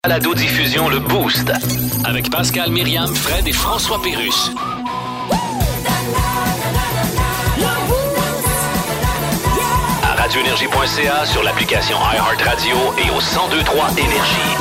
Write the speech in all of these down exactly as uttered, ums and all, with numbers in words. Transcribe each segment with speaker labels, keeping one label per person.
Speaker 1: Balado-diffusion Le Boost avec Pascal, Myriam, Fred et François Pérusse. À radio énergie point c a, sur l'application iHeartRadio et au cent deux trois Énergie.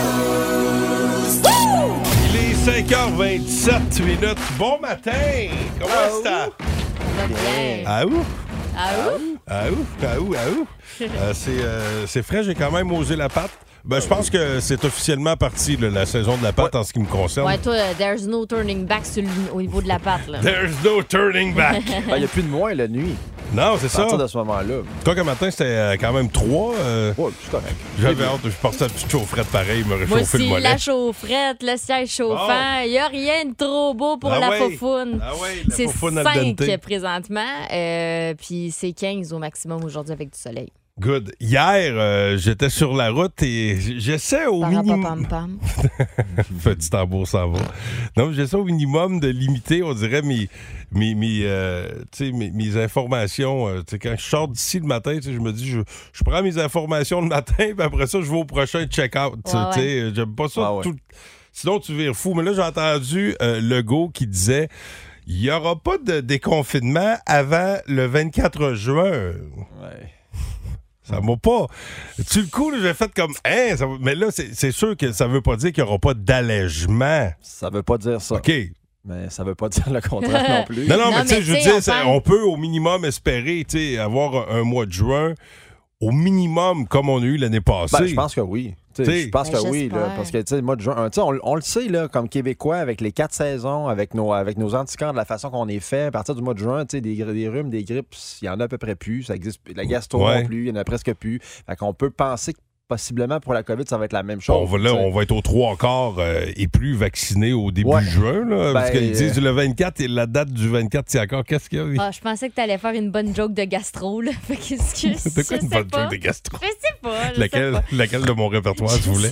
Speaker 2: Il est cinq heures vingt-sept minutes. Bon matin! Comment
Speaker 3: Ah,
Speaker 2: ça?
Speaker 3: Bien.
Speaker 2: Ah où?
Speaker 3: Ah où?
Speaker 2: Ah où? Ah où? Ah où? Euh, c'est, euh, c'est frais, j'ai quand même osé la patte. Ben, je pense que c'est officiellement parti, là, la saison de la patte en ce qui me concerne.
Speaker 3: Ouais, toi, euh, there's no turning back sur le- au niveau de la patte, là.
Speaker 2: There's no turning back.
Speaker 4: Il n'y a plus de moins la nuit.
Speaker 2: Non, c'est
Speaker 4: À
Speaker 2: ça.
Speaker 4: partir de ce moment-là.
Speaker 2: Toi, que matin, c'était euh, quand même trois. Euh,
Speaker 4: Ouais, c'est correct.
Speaker 2: J'avais hâte, je portais la petite chaufferette pareil, me
Speaker 3: Moi
Speaker 2: réchauffer le
Speaker 3: aussi,
Speaker 2: mollet.
Speaker 3: la chaufferette, le siège chauffant, il n'y a rien de trop beau pour
Speaker 2: Ah
Speaker 3: la
Speaker 2: ouais.
Speaker 3: faufoune.
Speaker 2: Ah ouais, la
Speaker 3: C'est
Speaker 2: faufoune al
Speaker 3: cinq
Speaker 2: dente.
Speaker 3: présentement, euh, puis c'est quinze au maximum aujourd'hui avec du soleil.
Speaker 2: Good. Hier, euh, j'étais sur la route et j'essaie au minimum...
Speaker 3: Pam-pam-pam.
Speaker 2: Petit tambour s'en va. Non, j'essaie au minimum de limiter, on dirait, mes, mes, mes, euh, tu sais, mes, mes informations. Euh, tu sais, quand je sors d'ici le matin, tu sais, je me dis, je, je prends mes informations le matin, puis après ça, je vais au prochain check-out. Tu
Speaker 3: Ouais,
Speaker 2: sais, euh, j'aime pas ça.
Speaker 4: Ah ouais.
Speaker 2: tout... Sinon, tu vires fou. Mais là, j'ai entendu euh, Legault qui disait, il n'y aura pas de déconfinement avant le vingt-quatre juin.
Speaker 4: Ouais.
Speaker 2: Ça m'a pas. Tu le coup, là, j'ai fait comme. Hein, ça va- Mais là, c'est c'est sûr que ça veut pas dire qu'il n'y aura pas d'allègement.
Speaker 4: Ça veut pas dire ça.
Speaker 2: OK.
Speaker 4: Mais ça veut pas dire le contraire non plus.
Speaker 2: Non, non,
Speaker 3: Non,
Speaker 2: mais tu sais,
Speaker 3: mais
Speaker 2: je veux
Speaker 3: tu sais,
Speaker 2: dire,
Speaker 3: on
Speaker 2: c'est-
Speaker 3: parle-
Speaker 2: on peut au minimum espérer, tu sais, avoir un, un mois de juin, au minimum, comme on a eu l'année passée.
Speaker 4: Ben, je pense que oui. Tu sais,
Speaker 2: T'sais.
Speaker 4: Je pense
Speaker 3: Ben,
Speaker 4: que oui. Là,
Speaker 3: j'espère.
Speaker 4: parce que, tu sais, le mois de juin, tu sais, on, on le sait, là, comme Québécois, avec les quatre saisons, avec nos, avec nos anticorps, de la façon qu'on est fait, à partir du mois de juin, tu sais, des, gr- des rhumes, des grippes, il y en a à peu près plus. Ça existe, la gastro
Speaker 2: Ouais.
Speaker 4: non plus, il y en a presque plus. Fait qu'on peut penser que possiblement pour la COVID, ça va être la même chose.
Speaker 2: On va, là,
Speaker 4: tu sais.
Speaker 2: on va être aux trois quarts euh, et plus vaccinés au début
Speaker 4: Ouais.
Speaker 2: juin. Là, parce
Speaker 4: Ben,
Speaker 2: qu'ils disent le vingt-quatre et la date du vingt-quatre, c'est encore. Qu'est-ce qu'il y a?
Speaker 3: Ah, je pensais que tu allais faire une bonne joke de gastro, là. Fait que, excuse,
Speaker 2: C'était quoi
Speaker 3: je
Speaker 2: une
Speaker 3: sais
Speaker 2: bonne
Speaker 3: pas.
Speaker 2: joke de gastro?
Speaker 3: Je sais pas, je
Speaker 2: Laquelle,
Speaker 3: sais pas.
Speaker 2: laquelle de mon répertoire tu voulais?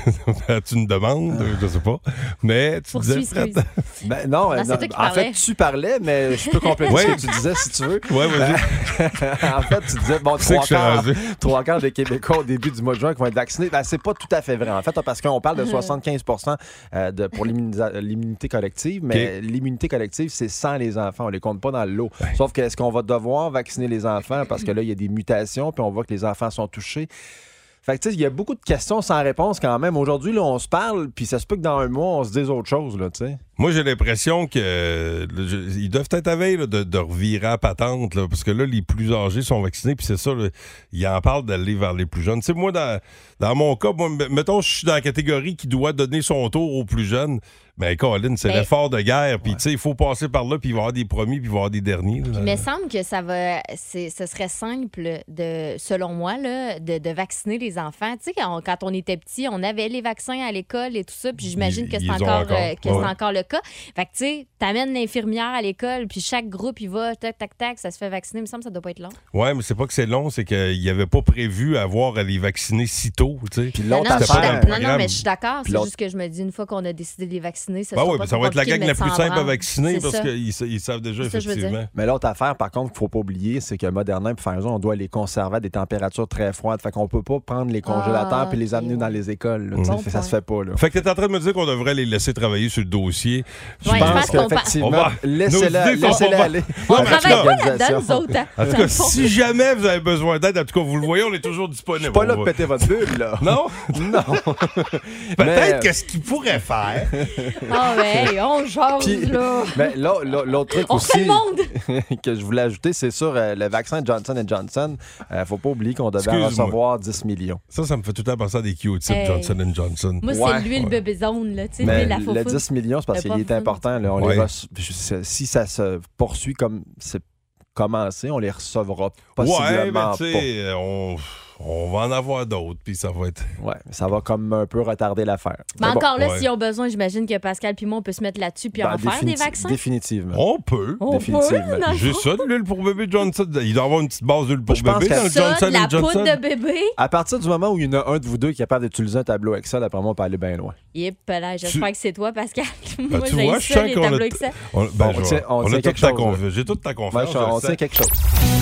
Speaker 2: Tu une demande? Je sais pas. Mais tu
Speaker 3: Poursuis,
Speaker 2: disais...
Speaker 3: excuse.
Speaker 4: Ben, non,
Speaker 3: Non,
Speaker 4: euh,
Speaker 3: c'est
Speaker 4: non,
Speaker 3: toi qui
Speaker 4: en
Speaker 3: parlais.
Speaker 4: fait, tu parlais, mais je peux compléter
Speaker 2: Ouais.
Speaker 4: ce que tu disais si tu veux.
Speaker 2: Ouais, vas-y.
Speaker 4: En fait, tu disais, bon,
Speaker 2: C'est que
Speaker 4: trois
Speaker 2: je suis
Speaker 4: quarts,
Speaker 2: rendu.
Speaker 4: trois quarts des Québécois au début du mois de juin qui vont être vaccinés. Ben, c'est pas tout à fait vrai, en fait, parce qu'on parle de soixante-quinze pour cent euh, de, pour l'immunisa- l'immunité collective, mais l'immunité collective, c'est sans les enfants. On les compte pas dans le lot. Sauf que est-ce qu'on va devoir vacciner les enfants parce que là, il y a des mutations, puis on voit que les enfants sont touchés. Fait que, tu sais, il y a beaucoup de questions sans réponse quand même. Aujourd'hui, là, on se parle, puis ça se peut que dans un mois, on se dise autre chose, là, tu sais.
Speaker 2: Moi, j'ai l'impression que euh, je- ils doivent être à veille là, de, de revirer à patente, là, parce que là, les plus âgés sont vaccinés, puis c'est ça, là, ils en parlent d'aller vers les plus jeunes. Tu sais, moi, dans, dans mon cas, moi, m- mettons, je suis dans la catégorie qui doit donner son tour aux plus jeunes. Ben, Colin, c'est
Speaker 3: Ben-
Speaker 2: l'effort de guerre, puis tu sais, il faut passer par là, puis il va y avoir des premiers, puis il va y avoir des derniers. là.
Speaker 3: Il me semble que ça va, c'est, ce serait simple, de, selon moi, là, de, de vacciner les enfants. Tu sais, quand, quand on était petit, on avait les vaccins à l'école et tout ça, puis j'imagine
Speaker 2: Ils-
Speaker 3: que c'est
Speaker 2: ils ont
Speaker 3: encore,
Speaker 2: encore.
Speaker 3: euh, que
Speaker 2: Ouais.
Speaker 3: c'est encore le cas. Fait que, tu sais, t'amènes l'infirmière à l'école, puis chaque groupe, il va, tac, tac, tac, ça se fait vacciner. Il me semble que ça doit pas être long.
Speaker 2: Ouais, mais c'est pas que c'est long, c'est qu'il n'y avait pas prévu avoir à les vacciner si tôt, tu sais.
Speaker 4: Puis
Speaker 3: Non,
Speaker 4: l'autre
Speaker 3: non, je suis
Speaker 2: pas dans le
Speaker 4: affaire...
Speaker 3: d'ac- non, non,
Speaker 2: programme.
Speaker 3: mais je suis d'accord.
Speaker 4: Puis
Speaker 3: C'est
Speaker 4: l'autre-
Speaker 3: juste que je me dis, une fois qu'on a décidé de les vacciner, ça
Speaker 2: Ben
Speaker 3: sera
Speaker 2: oui,
Speaker 3: pas
Speaker 2: mais ça
Speaker 3: trop
Speaker 2: va être la
Speaker 3: compliqué
Speaker 2: gang
Speaker 3: de
Speaker 2: la
Speaker 3: mettre
Speaker 2: plus
Speaker 3: ça en
Speaker 2: simple à
Speaker 3: branle.
Speaker 2: vacciner
Speaker 3: C'est
Speaker 2: parce
Speaker 3: ça.
Speaker 2: qu'ils sa- ils savent déjà,
Speaker 3: C'est ça que je veux dire.
Speaker 2: effectivement.
Speaker 4: Mais l'autre affaire, par contre, qu'il ne faut pas oublier, c'est que Moderna et Pfizer, on doit les conserver à des températures très froides. Fait qu'on peut pas prendre les congélateurs
Speaker 3: Ah,
Speaker 4: et les
Speaker 3: ok,
Speaker 4: amener dans
Speaker 3: ouais.
Speaker 4: les écoles. là.
Speaker 2: Bon
Speaker 4: Tu sais, ça
Speaker 3: point.
Speaker 4: se fait pas. Là.
Speaker 2: Fait que t'es en train de me dire qu'on devrait les laisser travailler sur le dossier.
Speaker 3: Ouais, je pense qu'on par-
Speaker 4: qu'effectivement,
Speaker 2: On va-
Speaker 4: laissez-les
Speaker 2: nos idées sont
Speaker 4: laissez-les
Speaker 2: pas-
Speaker 4: aller.
Speaker 3: On
Speaker 2: Ouais, mais en tout
Speaker 3: travaille
Speaker 2: cas-
Speaker 3: pas là-dedans,
Speaker 4: Organisation.
Speaker 3: nous autres. hein.
Speaker 2: En tout cas, si jamais vous avez besoin d'aide, en tout cas, vous le voyez, on est toujours
Speaker 4: Je
Speaker 2: disponible.
Speaker 4: suis pas là
Speaker 2: On
Speaker 4: pour
Speaker 2: va-
Speaker 4: péter votre bulle, là.
Speaker 2: Non?
Speaker 4: Non.
Speaker 2: Peut-être
Speaker 4: Mais-
Speaker 2: que ce qu'il pourrait faire.
Speaker 3: Ah ouais, on jase,
Speaker 4: Puis-
Speaker 3: là.
Speaker 4: Mais là, là, l'autre truc
Speaker 3: On fait
Speaker 4: aussi
Speaker 3: le monde.
Speaker 4: que je voulais ajouter, c'est sur euh, le vaccin Johnson and Johnson. Euh, faut pas oublier qu'on devait en
Speaker 2: Excuse-moi.
Speaker 4: recevoir dix millions.
Speaker 2: Ça, ça me fait tout le temps penser à des Q-tips
Speaker 3: Hey.
Speaker 2: Johnson and Johnson.
Speaker 3: Moi,
Speaker 4: Ouais.
Speaker 3: c'est lui le
Speaker 2: Ouais.
Speaker 3: bébé zone, là. Tu sais,
Speaker 4: Mais
Speaker 3: lui, la
Speaker 4: le
Speaker 3: faufoune.
Speaker 4: dix millions, c'est parce
Speaker 3: Le
Speaker 4: qu'il est
Speaker 3: faufoune.
Speaker 4: important. Là, on
Speaker 2: Ouais.
Speaker 4: les reço- je- si ça se poursuit comme c'est commencé, on les recevra
Speaker 2: Ouais,
Speaker 4: possiblement
Speaker 2: mais tu sais, on, on va en avoir d'autres, puis ça va être.
Speaker 4: pas. Ouais, ça va comme un peu retarder l'affaire.
Speaker 3: Mais
Speaker 4: bon,
Speaker 3: encore là,
Speaker 2: ouais.
Speaker 3: s'ils ont besoin, j'imagine que Pascal puis moi, on peut se mettre là-dessus puis
Speaker 4: ben,
Speaker 3: en faire des
Speaker 4: définiti-
Speaker 3: vaccins.
Speaker 4: Définitivement.
Speaker 2: On peut.
Speaker 3: On peut,
Speaker 4: définitivement.
Speaker 3: dans le
Speaker 2: J'ai
Speaker 3: fond.
Speaker 2: ça de l'huile pour bébé Johnson. Il doit y avoir une petite base d'huile pour
Speaker 4: Je pense
Speaker 2: bébé
Speaker 4: que
Speaker 2: dans le
Speaker 3: Ça,
Speaker 2: Johnson
Speaker 3: de la
Speaker 2: and Johnson.
Speaker 3: poudre de bébé.
Speaker 4: À partir du moment où il y en a un de vous deux qui est capable d'utiliser un tableau Excel, après moi, on peut aller bien loin.
Speaker 3: Yep, là, j'espère
Speaker 2: Tu-
Speaker 3: que c'est toi, Pascal.
Speaker 2: Ben,
Speaker 3: moi,
Speaker 2: tu
Speaker 3: j'ai
Speaker 2: vois, je
Speaker 3: ça,
Speaker 2: sens
Speaker 3: les
Speaker 2: qu'on a
Speaker 3: tableaux
Speaker 2: t-
Speaker 3: Excel.
Speaker 2: On, ben,
Speaker 4: Bon,
Speaker 2: je
Speaker 4: on
Speaker 2: vais-
Speaker 4: tient- on
Speaker 2: on
Speaker 4: tient
Speaker 2: a toute
Speaker 4: quelque
Speaker 2: ta
Speaker 4: chose,
Speaker 2: confiance. J'ai toute ta
Speaker 4: Ouais,
Speaker 2: confiance.
Speaker 4: je- on
Speaker 2: je le
Speaker 4: sait
Speaker 2: sais.
Speaker 4: quelque chose.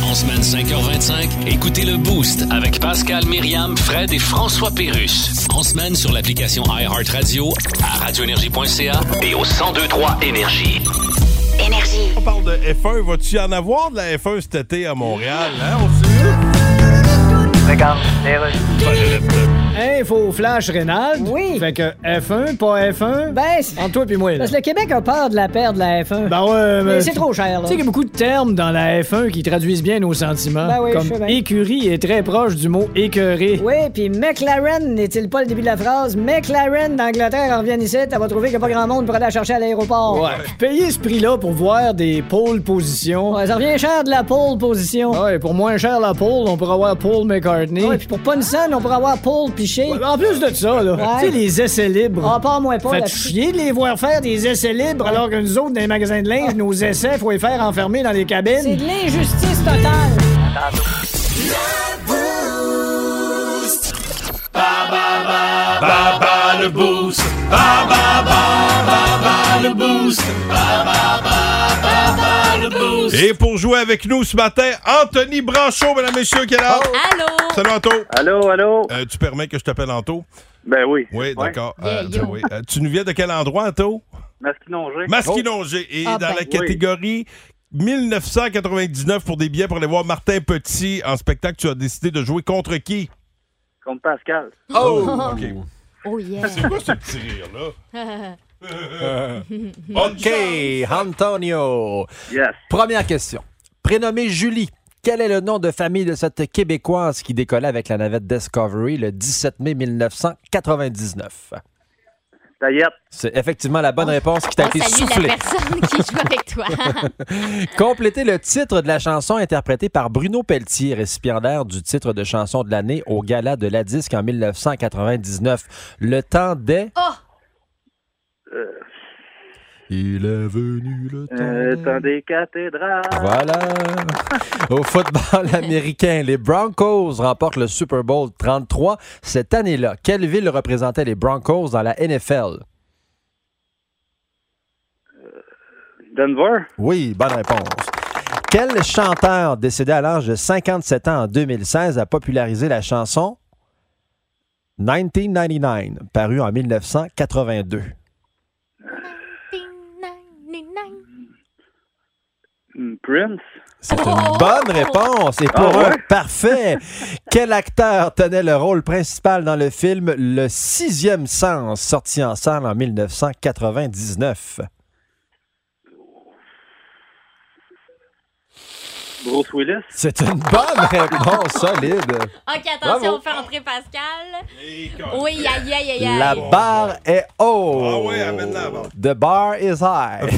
Speaker 1: En semaine cinq heures vingt-cinq, écoutez le Boost avec Pascal, Myriam, Fred et François Pérusse. En semaine sur l'application iHeartRadio, à radio énergie point c a et au cent deux trois Énergie.
Speaker 5: Énergie.
Speaker 2: On parle de F un. Vas-tu y en avoir de la F un cet été à Montréal? Hein? On sait.
Speaker 6: Regarde,
Speaker 7: Info flash Rénal.
Speaker 8: Oui.
Speaker 7: Fait que F un, pas F un.
Speaker 8: Ben, c'est...
Speaker 7: Entre toi et moi, là.
Speaker 8: Parce que le Québec a peur de la perte de la F un.
Speaker 7: Ben ouais, mais...
Speaker 8: Mais c'est trop cher, là.
Speaker 7: Tu sais qu'il y a beaucoup de termes dans la F un qui traduisent bien nos sentiments.
Speaker 8: Ben oui, je
Speaker 7: comme
Speaker 8: sais bien.
Speaker 7: écurie est très proche du mot écœuré.
Speaker 8: Oui, puis McLaren n'est-il pas le début de la phrase? McLaren d'Angleterre en revient ici, elle va trouver qu'il n'y a pas grand monde pour aller la chercher à l'aéroport.
Speaker 7: Ouais. Payer ce prix-là pour voir des pole positions.
Speaker 8: Ouais, ça revient cher de la pole position.
Speaker 7: Ouais, pour moins cher la pole, on pourrait avoir Paul McCartney.
Speaker 8: Ouais, puis pour pas une scène, on pourrait avoir Paul Piché.
Speaker 7: Ouais, en plus de ça, là,
Speaker 8: Ouais.
Speaker 7: tu sais, les essais libres.
Speaker 8: Ah, pas moins pas.
Speaker 7: Fait
Speaker 8: la-
Speaker 7: chier de les voir faire des essais libres alors que nous autres, dans les magasins de linge, nos essais, faut les faire enfermer dans les cabines.
Speaker 8: C'est de l'injustice totale.
Speaker 1: Baba le Boost. Baba, baba, le Boost. Baba, baba, le Boost.
Speaker 2: Et pour jouer avec nous ce matin, Anthony Branchot, mesdames, messieurs, qui est là.
Speaker 3: Allô?
Speaker 2: Salut, Anto.
Speaker 6: Allô, allô?
Speaker 2: Euh, tu permets que je t'appelle Anto?
Speaker 6: Ben oui.
Speaker 2: Oui,
Speaker 6: Ouais.
Speaker 2: d'accord.
Speaker 3: Yeah,
Speaker 2: Euh,
Speaker 3: yo.
Speaker 2: oui. Euh, tu nous viens de quel endroit, Anto?
Speaker 6: Masquinongé.
Speaker 2: Masquinongé. Et
Speaker 3: Ah,
Speaker 2: dans
Speaker 3: ben.
Speaker 2: la catégorie dix-neuf cent quatre-vingt-dix-neuf pour des billets pour aller voir Martin Petit en spectacle, tu as décidé de jouer contre qui?
Speaker 6: Contre Pascal.
Speaker 2: Oh! OK.
Speaker 3: Oh yeah.
Speaker 2: C'est quoi ce petit rire-là?
Speaker 4: OK, Antonio.
Speaker 6: Yes.
Speaker 4: Première question. Prénommée Julie, quel est le nom de famille de cette Québécoise qui décollait avec la navette Discovery le dix-sept mai mille neuf cent quatre-vingt-dix-neuf?
Speaker 6: Tayette.
Speaker 4: C'est effectivement la bonne réponse qui t'a
Speaker 3: On
Speaker 4: été
Speaker 3: salue
Speaker 4: soufflée.
Speaker 3: la personne qui joue avec toi.
Speaker 4: Complétez le titre de la chanson interprétée par Bruno Pelletier, récipiendaire du titre de chanson de l'année au Gala de la Disque en mille neuf cent quatre-vingt-dix-neuf. Le temps des...
Speaker 3: Oh!
Speaker 6: Euh,
Speaker 4: Il est venu le temps...
Speaker 6: euh,
Speaker 4: des-
Speaker 6: temps des cathédrales.
Speaker 4: Voilà. Au football américain, les Broncos remportent le Super Bowl trente-trois cette année-là. Quelle ville représentait les Broncos dans la N F L?
Speaker 6: Denver.
Speaker 4: Oui, bonne réponse. Quel chanteur décédé à l'âge de cinquante-sept ans en deux mille seize a popularisé la chanson dix-neuf quatre-vingt-dix-neuf, parue en mille neuf cent quatre-vingt-deux?
Speaker 6: Hmm, Prince.
Speaker 4: C'est une bonne réponse. Et pour
Speaker 6: Ah ouais?
Speaker 4: un parfait, quel acteur tenait le rôle principal dans le film Le Sixième Sens, sorti en salle en mille neuf cent quatre-vingt-dix-neuf?
Speaker 6: Bruce Willis.
Speaker 4: C'est une bonne réponse, solide.
Speaker 3: OK, attention,
Speaker 4: Bravo.
Speaker 3: on fait entrer Pascal. Oui, aïe, aïe, aïe, aïe.
Speaker 4: La barre est haute.
Speaker 2: Ah oui, amène la barre.
Speaker 4: The bar is high.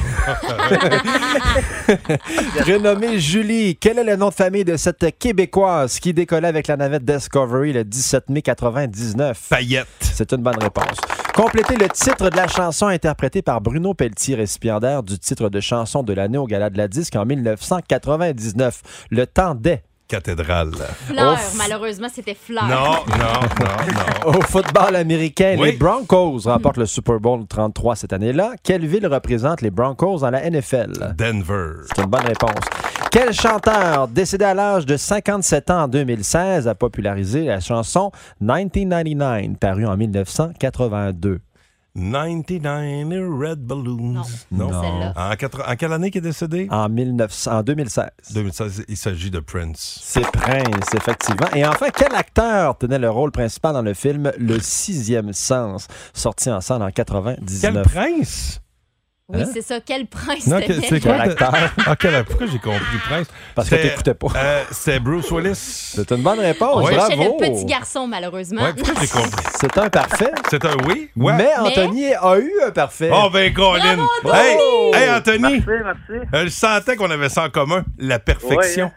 Speaker 4: Renommée Julie, quel est le nom de famille de cette Québécoise qui décollait avec la navette Discovery le dix-sept mai quatre-vingt-dix-neuf?
Speaker 2: Payette.
Speaker 4: C'est une bonne réponse. Complétez le titre de la chanson interprétée par Bruno Pelletier, récipiendaire du titre de chanson de l'année au Gala de la Disque en mille neuf cent quatre-vingt-dix-neuf. Le temps des...
Speaker 2: Cathédrale.
Speaker 3: Fleur,
Speaker 4: Ouf.
Speaker 3: malheureusement, c'était Fleur.
Speaker 2: Non, non, non, non.
Speaker 4: Au football américain,
Speaker 2: Oui.
Speaker 4: les Broncos remportent le Super Bowl trente-trois cette année-là. Quelle ville représente les Broncos dans la N F L?
Speaker 2: Denver.
Speaker 4: C'est une bonne réponse. Quel chanteur, décédé à l'âge de cinquante-sept ans en deux mille seize, a popularisé la chanson dix-neuf quatre-vingt-dix-neuf, parue en mille neuf cent quatre-vingt-deux?
Speaker 2: quatre-vingt-dix-neuf Red Balloons.
Speaker 3: Non, c'est celle-là.
Speaker 2: En, quatre- en quelle année qu'il est décédé?
Speaker 4: En, mille neuf cents en deux mille seize.
Speaker 2: deux mille seize, il s'agit de Prince.
Speaker 4: C'est Prince, effectivement. Et enfin, quel acteur tenait le rôle principal dans le film Le Sixième Sens, sorti en salle en
Speaker 2: Quel
Speaker 4: quatre-vingt-dix-neuf?
Speaker 2: prince?
Speaker 3: Oui,
Speaker 4: Hein?
Speaker 3: c'est ça. Quel prince
Speaker 2: Non,
Speaker 3: t'aimais?
Speaker 2: que- c'est quoi?
Speaker 4: Quel acteur?
Speaker 2: Ah, quel- pourquoi j'ai compris Prince?
Speaker 4: Parce que
Speaker 2: C'était-
Speaker 4: t'écoutais pas.
Speaker 2: Euh, c'est Bruce Willis.
Speaker 4: C'est une bonne réponse,
Speaker 3: On cherchait
Speaker 4: bravo!
Speaker 3: le petit garçon, malheureusement.
Speaker 2: Ouais, pourquoi j'ai compris?
Speaker 4: C'est un parfait.
Speaker 2: C'est un oui? Ouais.
Speaker 4: Mais Anthony a eu un parfait.
Speaker 2: Oh, ben, Colin!
Speaker 3: Bravo,
Speaker 2: Hey,
Speaker 4: Anthony!
Speaker 2: hey, Anthony!
Speaker 6: Merci, merci.
Speaker 2: Euh, je sentais qu'on avait ça en commun, la perfection.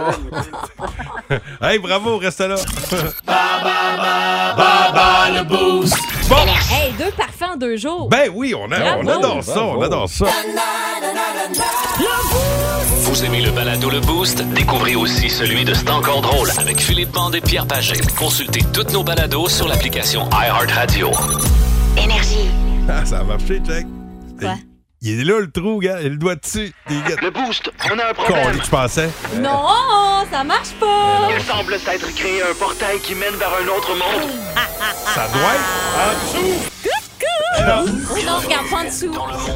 Speaker 2: Hey, bravo, reste là.
Speaker 1: Baba le Boost.
Speaker 2: Bon,
Speaker 3: Hey, deux parfaits en deux jours.
Speaker 2: ben oui, on, a, on
Speaker 3: Bravo.
Speaker 2: adore ça, on adore ça.
Speaker 1: Vous aimez le balado Le Boost? Découvrez aussi celui de C'est encore drôle avec Philippe Bande et Pierre Pagé. Consultez toutes nos balados sur l'application iHeartRadio.
Speaker 5: Énergie.
Speaker 2: Ah, ça a marché, check.
Speaker 3: Quoi?
Speaker 2: Il est là, le trou, gars. Il a le doigt dessus.
Speaker 5: Le boost, on a un problème.
Speaker 2: Qu'on que je pensais.
Speaker 3: Non, ça marche pas.
Speaker 5: Il semble s'être créé un portail qui mène vers un autre monde.
Speaker 2: Ça doit être en dessous.
Speaker 3: Oh non, regarde pas en dessous.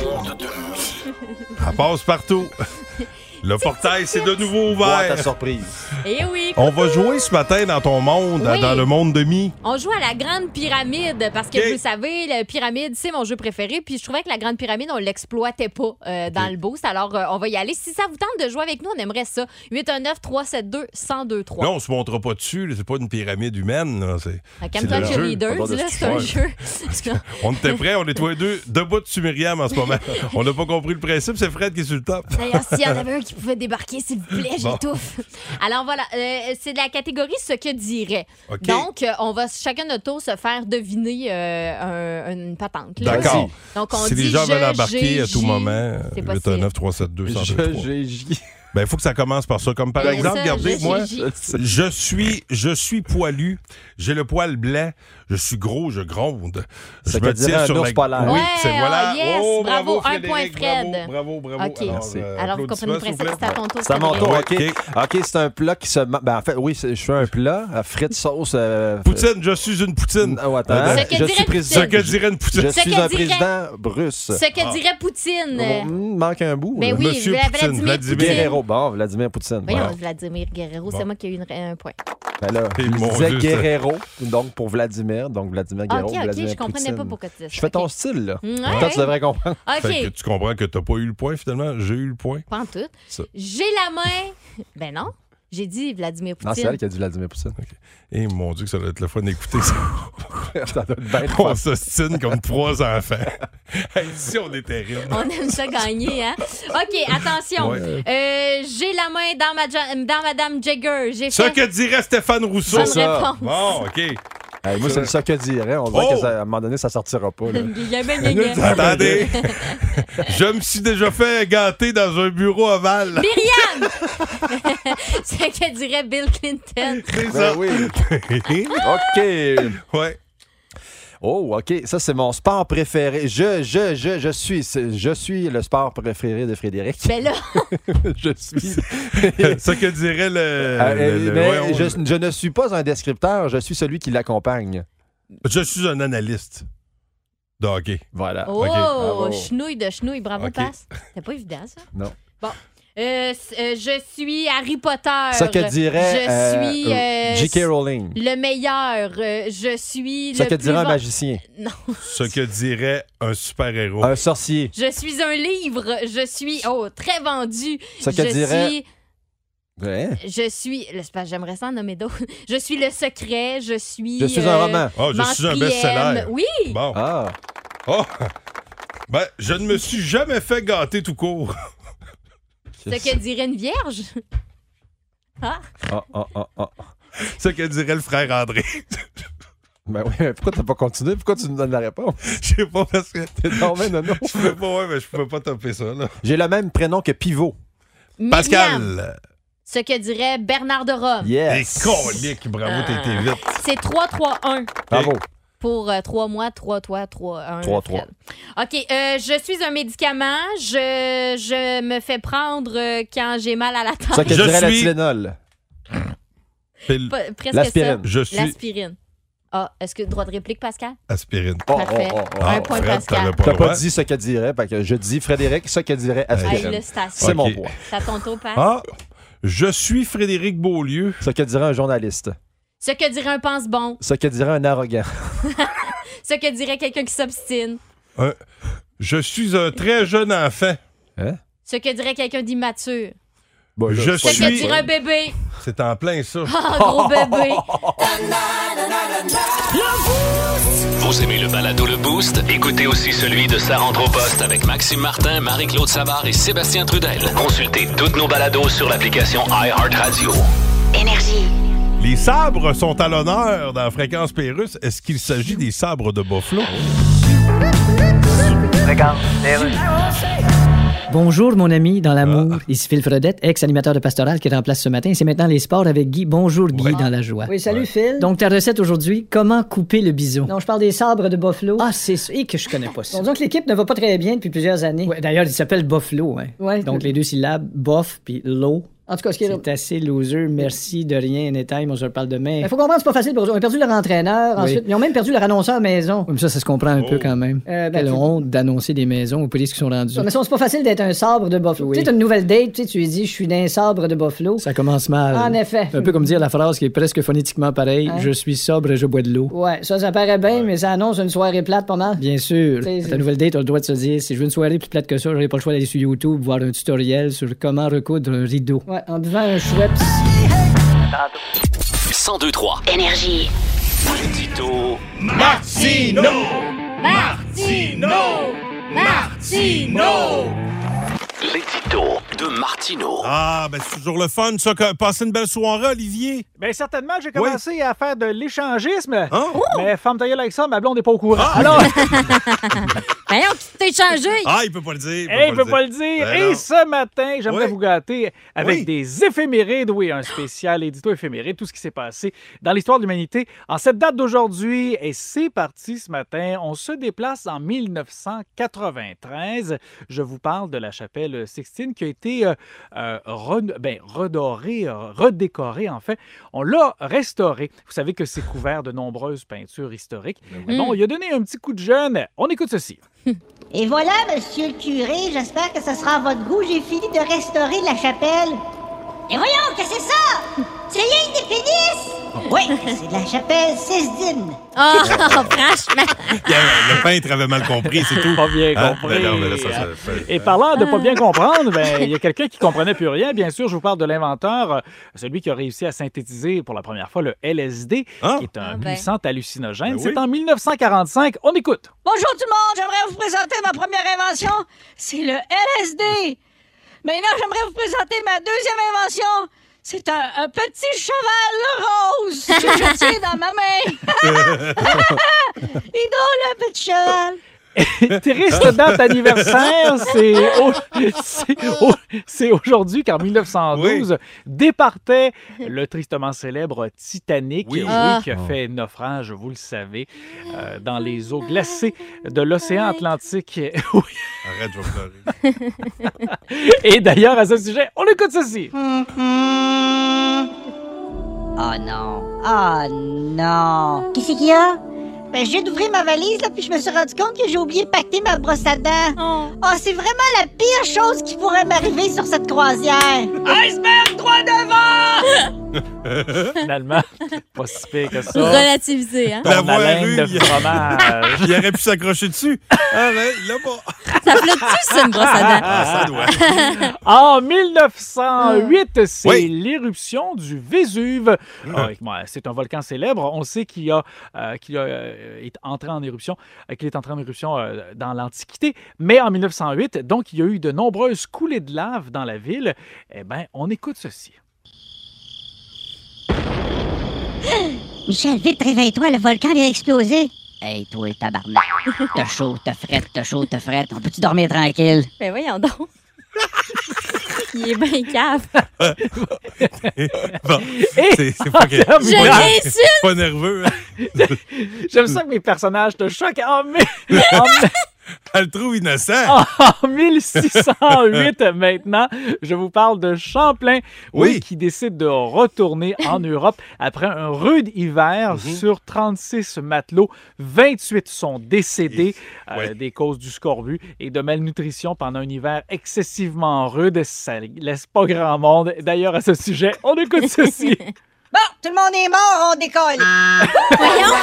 Speaker 2: Ça passe partout. Le portail, c'est de nouveau
Speaker 4: Voir
Speaker 2: ouvert.
Speaker 4: ta surprise.
Speaker 3: Eh oui.
Speaker 2: On va jouer ce matin dans ton monde,
Speaker 3: Oui.
Speaker 2: dans le monde de Mi.
Speaker 3: On joue à la Grande Pyramide parce que
Speaker 2: OK.
Speaker 3: vous le savez, la pyramide, c'est mon jeu préféré. Puis je trouvais que la Grande Pyramide, on l'exploitait pas euh, dans le boost. Alors, euh, on va y aller. Si ça vous tente de jouer avec nous, on aimerait ça. huit un neuf, trois sept deux, un zéro deux trois.
Speaker 2: Là, on se montrera pas dessus. là. C'est pas une pyramide humaine. Là. C'est,
Speaker 3: Fait
Speaker 2: c'est
Speaker 3: Calme-toi,
Speaker 2: le jeu.
Speaker 3: cheerleaders,
Speaker 4: Pas le droit de
Speaker 3: là,
Speaker 4: se
Speaker 3: c'est un
Speaker 4: tuer.
Speaker 3: jeu.
Speaker 2: On était prêts, on est tous les deux debout dessus Myriam en ce moment. On n'a pas compris le principe, c'est Fred qui est sur le top.
Speaker 3: D'ailleurs, s'il y en avait un qui pouvait débarquer, s'il vous plaît,
Speaker 2: Bon.
Speaker 3: j'étouffe. Alors voilà, euh, c'est de la catégorie ce que dirait.
Speaker 2: OK.
Speaker 3: Donc, euh, on va chacun notre tour se faire deviner euh, un- une patente. là.
Speaker 2: D'accord.
Speaker 3: Donc, on
Speaker 2: Si
Speaker 3: dit
Speaker 2: les gens
Speaker 3: je,
Speaker 2: veulent embarquer
Speaker 3: j'ai,
Speaker 2: à tout
Speaker 3: j'y.
Speaker 2: moment,
Speaker 3: C'est
Speaker 2: huit un
Speaker 3: possible.
Speaker 2: neuf, trois sept deux, un zéro
Speaker 4: Je,
Speaker 2: deux trois.
Speaker 4: j'ai, j'y.
Speaker 2: Ben, il faut que ça commence par ça. Comme par
Speaker 3: Bien
Speaker 2: exemple,
Speaker 3: ça,
Speaker 2: regardez,
Speaker 3: je-
Speaker 2: moi,
Speaker 3: j'ai-
Speaker 2: je suis, je suis poilu, j'ai le poil blanc, je suis gros, je gronde.
Speaker 4: Ça
Speaker 2: je
Speaker 4: que dirait un ours polaire.
Speaker 2: Oui,
Speaker 3: Ouais,
Speaker 2: c'est voilà.
Speaker 3: ah, yes,
Speaker 2: Oh,
Speaker 3: bravo, un
Speaker 2: Frédéric,
Speaker 3: point, Fred.
Speaker 2: Bravo, bravo, bravo.
Speaker 3: OK.
Speaker 4: Merci.
Speaker 2: euh,
Speaker 3: Alors, vous comprenez le
Speaker 2: applaudissements, s'il
Speaker 3: principe,
Speaker 2: vous
Speaker 3: c'est à ton tour.
Speaker 4: C'est à mon tour,
Speaker 3: Frédéric.
Speaker 4: OK. OK, c'est un plat qui se... ma- Ben, en fait, oui, c'est- je fais un plat à frites, sauce... euh,
Speaker 2: Poutine, je suis une poutine.
Speaker 4: Oh, attends.
Speaker 2: Euh,
Speaker 3: Ce que
Speaker 4: je
Speaker 3: dirait
Speaker 4: suis
Speaker 3: Poutine.
Speaker 2: Ce
Speaker 4: président...
Speaker 2: que dirait une poutine.
Speaker 4: Je
Speaker 3: Ce
Speaker 4: suis
Speaker 3: que
Speaker 4: un
Speaker 3: dirait-
Speaker 4: président russe.
Speaker 3: Ce que dirait Poutine.
Speaker 4: Bon, hmm, manque un bout.
Speaker 3: Ben
Speaker 4: là.
Speaker 3: oui,
Speaker 2: Monsieur
Speaker 3: Vla-
Speaker 2: Poutine,
Speaker 3: Vladimir
Speaker 2: Vladimir
Speaker 3: Poutine.
Speaker 4: Guerrero. Bon, Vladimir Poutine.
Speaker 3: Voyons,
Speaker 4: Voilà.
Speaker 3: Vladimir Guerrero, c'est
Speaker 2: Bon.
Speaker 3: moi qui ai eu une- un point.
Speaker 4: Ben là,
Speaker 2: Et
Speaker 4: je
Speaker 2: mon
Speaker 4: disais
Speaker 2: Dieu, ça-
Speaker 4: Guerrero, donc pour Vladimir, donc Vladimir
Speaker 3: Ah,
Speaker 4: Guerrero,
Speaker 3: OK, OK,
Speaker 4: Vladimir
Speaker 3: je comprenais
Speaker 4: Poutine.
Speaker 3: pas pourquoi tu disais ça.
Speaker 4: Je fais ton
Speaker 3: OK.
Speaker 4: style, là.
Speaker 3: Mm,
Speaker 4: Toi,
Speaker 3: ouais.
Speaker 4: tu devrais comprendre.
Speaker 2: Fait que
Speaker 3: OK,
Speaker 2: tu comprends que t'as pas eu le point, finalement. J'ai eu le point.
Speaker 3: pas en tout.
Speaker 2: Ça.
Speaker 3: J'ai la main... Ben non, j'ai dit Vladimir
Speaker 4: Non, c'est
Speaker 3: Poutine.
Speaker 4: elle qui a dit Vladimir Poutine.
Speaker 2: Et mon Dieu, que ça doit être le fun d'écouter ça.
Speaker 4: Ça doit être bien le
Speaker 2: On
Speaker 4: fun.
Speaker 2: s'ostine comme trois enfants. Hey, ici, on est terrible.
Speaker 3: On aime ça gagner, hein? OK, attention.
Speaker 2: Ouais.
Speaker 3: Euh, j'ai la main dans, ma ja- dans Madame Jagger. J'ai
Speaker 2: Ce
Speaker 3: fait...
Speaker 2: que dirait Stéphane Rousseau.
Speaker 3: Bonne
Speaker 4: ça.
Speaker 3: réponse.
Speaker 2: Bon, OK.
Speaker 4: Hey, moi, c'est le ça que dirait. On dirait
Speaker 2: Oh!
Speaker 4: que ça, à un moment donné, ça sortira pas. Là.
Speaker 3: Gna, gna, gna, gna.
Speaker 2: Attendez. Je me suis déjà fait gâter dans un bureau ovale.
Speaker 3: Myriam! Ce que dirait Bill Clinton.
Speaker 2: C'est
Speaker 4: Ben
Speaker 2: ça.
Speaker 4: oui. OK.
Speaker 2: Ouais.
Speaker 4: Oh, OK. Ça, c'est mon sport préféré. Je, je, je, je suis, c'est- je suis le sport préféré de Frédéric.
Speaker 3: Ben là,
Speaker 4: je suis.
Speaker 2: Ce que dirait le.
Speaker 4: Euh,
Speaker 2: le- le-
Speaker 4: mais
Speaker 2: ouais, on-
Speaker 4: je, je ne suis pas un descripteur, je suis celui qui l'accompagne.
Speaker 2: je suis un analyste de hockey.
Speaker 4: Voilà.
Speaker 3: oh,
Speaker 4: bravo.
Speaker 3: chenouille de chenouille. Bravo,
Speaker 2: OK.
Speaker 3: passe. C'est pas évident, ça.
Speaker 4: Non.
Speaker 3: Bon. Euh, c- euh, je suis Harry Potter.
Speaker 4: Ce que dirait
Speaker 3: Je
Speaker 4: euh,
Speaker 3: suis... euh,
Speaker 4: J K. Rowling.
Speaker 3: Le meilleur. Euh, je suis
Speaker 4: Ce
Speaker 3: le
Speaker 4: que
Speaker 3: plus
Speaker 4: dirait un
Speaker 3: ven-
Speaker 4: magicien.
Speaker 3: Non.
Speaker 2: Ce que dirait un super-héros.
Speaker 4: Un sorcier.
Speaker 3: Je suis un livre. Je suis... Oh, très vendu.
Speaker 4: Ce que
Speaker 3: je
Speaker 4: dirait-
Speaker 3: suis...
Speaker 4: Ouais.
Speaker 3: Je suis... là, c'est parce que J'aimerais ça en nommer d'autres. Je suis le secret. Je suis...
Speaker 4: Je suis un
Speaker 3: euh,
Speaker 4: roman.
Speaker 2: Oh, je suis un
Speaker 3: Ventrième.
Speaker 2: best-seller.
Speaker 3: Oui.
Speaker 2: Bon.
Speaker 4: Ah.
Speaker 2: Oh. Ben, je ne me suis jamais fait gâter tout court.
Speaker 3: Ce que dirait une vierge. Ah.
Speaker 4: Ah, ah, ah, ah.
Speaker 2: Ce que dirait le frère André.
Speaker 4: Ben oui, mais pourquoi t'as pas continué? Pourquoi tu nous donnes la réponse?
Speaker 2: Je sais pas parce que.
Speaker 4: T'es non, mais non, non.
Speaker 2: Je peux pas, ouais, mais je peux pas topper ça, là.
Speaker 4: J'ai le même prénom que Pivot.
Speaker 3: Myriam.
Speaker 2: Pascal.
Speaker 3: Ce que dirait Bernard de Rome.
Speaker 2: Et
Speaker 4: Yes.
Speaker 2: colique, bravo, t'as été vite.
Speaker 3: C'est trois trois un.
Speaker 4: Bravo.
Speaker 3: Pour euh, trois mois, trois toi, trois un.
Speaker 4: Trois, trois.
Speaker 3: OK. euh, je suis un médicament. Je, je me fais prendre euh, quand j'ai mal à la tête.
Speaker 4: Ce que
Speaker 2: Je
Speaker 4: dirait la
Speaker 2: suis-
Speaker 4: Tylenol.
Speaker 2: Pile.
Speaker 3: Pas- presque
Speaker 4: L'aspirine.
Speaker 3: ça.
Speaker 2: Je suis
Speaker 3: L'aspirine. Ah, est-ce que droit de réplique, Pascal?
Speaker 2: aspirine.
Speaker 4: Oh,
Speaker 3: Parfait.
Speaker 4: oh, oh, oh.
Speaker 3: Un
Speaker 2: Ah,
Speaker 3: point,
Speaker 2: Fred,
Speaker 3: Pascal.
Speaker 2: t'avais pas
Speaker 4: T'as
Speaker 2: le droit.
Speaker 4: pas dit ce que dirait, fait que je dis Frédéric, ce que dirait
Speaker 3: Ah,
Speaker 4: aspirine.
Speaker 3: il l'a stationné.
Speaker 4: C'est
Speaker 2: Ok.
Speaker 4: mon point.
Speaker 3: C'est à ton tour, Pass.
Speaker 2: Ah, je suis Frédéric Beaulieu.
Speaker 4: Ce que dirait un journaliste.
Speaker 3: Ce que dirait un pense-bon.
Speaker 4: Ce que dirait un arrogant.
Speaker 3: Ce que dirait quelqu'un qui s'obstine.
Speaker 2: Un- Je suis un très jeune enfant.
Speaker 4: Hein?
Speaker 3: Ce que dirait quelqu'un d'immature.
Speaker 4: Bon, là,
Speaker 2: Je
Speaker 4: c'est pas
Speaker 3: Ce que
Speaker 2: suis-
Speaker 3: dirait un bébé.
Speaker 2: C'est en plein ça.
Speaker 3: Ah, gros bébé.
Speaker 1: Vous aimez le balado Le Boost? Écoutez aussi celui de Sa rentre au poste avec Maxime Martin, Marie-Claude Savard et Sébastien Trudel. Consultez toutes nos balados sur l'application iHeartRadio.
Speaker 9: Énergie.
Speaker 2: Les sabres sont à l'honneur dans Fréquence Pérusse. Est-ce qu'il s'agit des sabres de Buffalo?
Speaker 8: Bonjour, mon ami, dans l'amour. Ah. Ici Phil Fredette, ex-animateur de Pastoral qui remplace ce matin. C'est maintenant les sports avec Guy. Bonjour, Guy, ouais. dans la joie. Oui, salut, ouais. Phil. Donc, ta recette aujourd'hui, comment couper le bison? Non, je parle des sabres de Buffalo. Ah, c'est ça. Et que je connais pas ça. Donc, l'équipe ne va pas très bien depuis plusieurs années. Ouais, d'ailleurs, il s'appelle Buffalo. Hein. Ouais, donc, que... les deux syllabes, buff puis low. En tout cas, ce qui est, c'est assez loser. Merci de rien. Anytime, on se reparle demain. Il faut comprendre, c'est pas facile pour eux. On a perdu leur entraîneur. Oui. Ensuite, ils ont même perdu leur annonceur maison. Comme ça, ça se comprend un oh. peu quand même. Euh, ben, Quelle tu... honte d'annoncer des maisons aux polices qui sont rendues. Mais ça, c'est pas facile d'être un sabre de Buffalo. Oui. Tu sais, t'as une nouvelle date, tu lui dis, je suis d'un sabre de Buffalo. Ça commence mal. En effet. Un peu comme dire la phrase qui est presque phonétiquement pareille. Hein? Je suis sobre et je bois de l'eau. Ouais, ça, ça paraît bien, ouais. mais ça annonce une soirée plate pas mal. Bien sûr. T'sais, ta nouvelle date, t'as le droit de se dire, si je veux une soirée plus plate que ça, j'aurais pas le choix d'aller sur YouTube voir un tutoriel sur comment recoudre un rideau. Ouais, en buvant un Schweppes.
Speaker 1: cent deux trois
Speaker 9: Énergie.
Speaker 1: Tito
Speaker 10: Martino. Martino. Martino.
Speaker 1: L'édito de Martino.
Speaker 2: Ah, ben c'est toujours le fun, ça. Passer une belle soirée, Olivier.
Speaker 11: Bien, certainement, j'ai commencé oui. à faire de l'échangisme.
Speaker 2: Hein?
Speaker 11: Mais femme taillée avec ça, ma blonde n'est pas au courant.
Speaker 2: Ah,
Speaker 11: alors...
Speaker 3: Voyons, tu t'es changé.
Speaker 2: Ah, il peut pas le dire. Il peut,
Speaker 11: hey,
Speaker 2: pas,
Speaker 11: peut
Speaker 2: le
Speaker 11: pas le dire. Ben Et non. ce matin, j'aimerais oui. vous gâter avec oui. des éphémérides. Oui, un spécial édito éphéméride, tout ce qui s'est passé dans l'histoire de l'humanité. En cette date d'aujourd'hui, et c'est parti ce matin, on se déplace en mille neuf cent quatre-vingt-treize. Je vous parle de la chapelle Sixtine qui a été euh, euh, re- ben, redorée, euh, redécorée en fait. On l'a restaurée. Vous savez que c'est couvert de nombreuses peintures historiques. Mm. Bon, il a donné un petit coup de jeune. On écoute ceci.
Speaker 12: Et voilà, monsieur le curé, j'espère que ce sera à votre goût. J'ai fini de restaurer la chapelle. Et voyons, que c'est ça? C'est rien des pénis? Oui, c'est de la chapelle Sixtine.
Speaker 3: Oh, franchement!
Speaker 2: Le peintre avait mal compris, c'est tout.
Speaker 11: Pas bien compris. Hein? Ben non, mais là, ça, ça fait... Et parlant de pas bien comprendre, ben, il y a quelqu'un qui comprenait plus rien. Bien sûr, je vous parle de l'inventeur, celui qui a réussi à synthétiser pour la première fois le L S D, ah? qui est un ah, puissant ben. hallucinogène. Ben oui. C'est en mille neuf cent quarante-cinq. On écoute.
Speaker 12: Bonjour tout le monde, j'aimerais vous présenter ma première invention. C'est le L S D. Maintenant, j'aimerais vous présenter ma deuxième invention. C'est un, un petit cheval rose que je tiens dans ma main. Il est drôle, le petit cheval.
Speaker 11: Triste date anniversaire, c'est, au, c'est, au, c'est aujourd'hui qu'en mille neuf cent douze oui. départait le tristement célèbre Titanic, oui, oui ah. qui a fait naufrage, vous le savez, euh, dans les eaux glacées de l'océan Atlantique. Oui.
Speaker 2: Arrête, je vais pleurer.
Speaker 11: Et d'ailleurs, à ce sujet, on écoute ceci.
Speaker 12: Oh non, oh non. Qu'est-ce qu'il y a? Ben, je viens d'ouvrir ma valise, là, puis je me suis rendu compte que j'ai oublié de pacter ma brosse à dents. Oh, oh c'est vraiment la pire chose qui pourrait m'arriver sur cette croisière. Iceberg droit devant!
Speaker 11: Finalement, pas si pire que ça.
Speaker 3: Relativisé, hein?
Speaker 11: La haleine de fromage.
Speaker 2: Il aurait pu s'accrocher dessus. Ah, ben, il l'a pas.
Speaker 3: Ça flotte-tu, c'est une brosse à dents?
Speaker 2: Ah, ça doit.
Speaker 11: En mille neuf cent huit, c'est oui. l'éruption du Vésuve. Mmh. Ah, c'est un volcan célèbre. On sait qu'il a, euh, qu'il a euh, est entré en éruption, euh, qu'il est entré en éruption euh, dans l'Antiquité. Mais en mille neuf cent huit, donc, il y a eu de nombreuses coulées de lave dans la ville. Eh bien, on écoute ceci.
Speaker 12: Michel, vite, réveille-toi, le volcan vient d'exploser. Hey, toi, tabarnak. T'as chaud, t'as frette, t'as chaud, t'as frette. On peut-tu dormir tranquille?
Speaker 3: Ben voyons donc. Il est bien cave.
Speaker 2: Bon, c'est, c'est pas que...
Speaker 3: Je l'insulte!
Speaker 2: Pas nerveux. Hein?
Speaker 11: J'aime ça que mes personnages te choquent. Oh, mais... Oh, mais...
Speaker 2: Elle le trouve innocent.
Speaker 11: En mille six cent huit, maintenant, je vous parle de Champlain, oui. Oui, qui décide de retourner en Europe après un rude hiver. Mm-hmm. Sur trente-six matelots, vingt-huit sont décédés euh, ouais. des causes du scorbut et de malnutrition pendant un hiver excessivement rude. Ça laisse pas grand monde. D'ailleurs, à ce sujet, on écoute ceci.
Speaker 12: Bon, tout le monde est mort, on décolle.
Speaker 3: Voyons.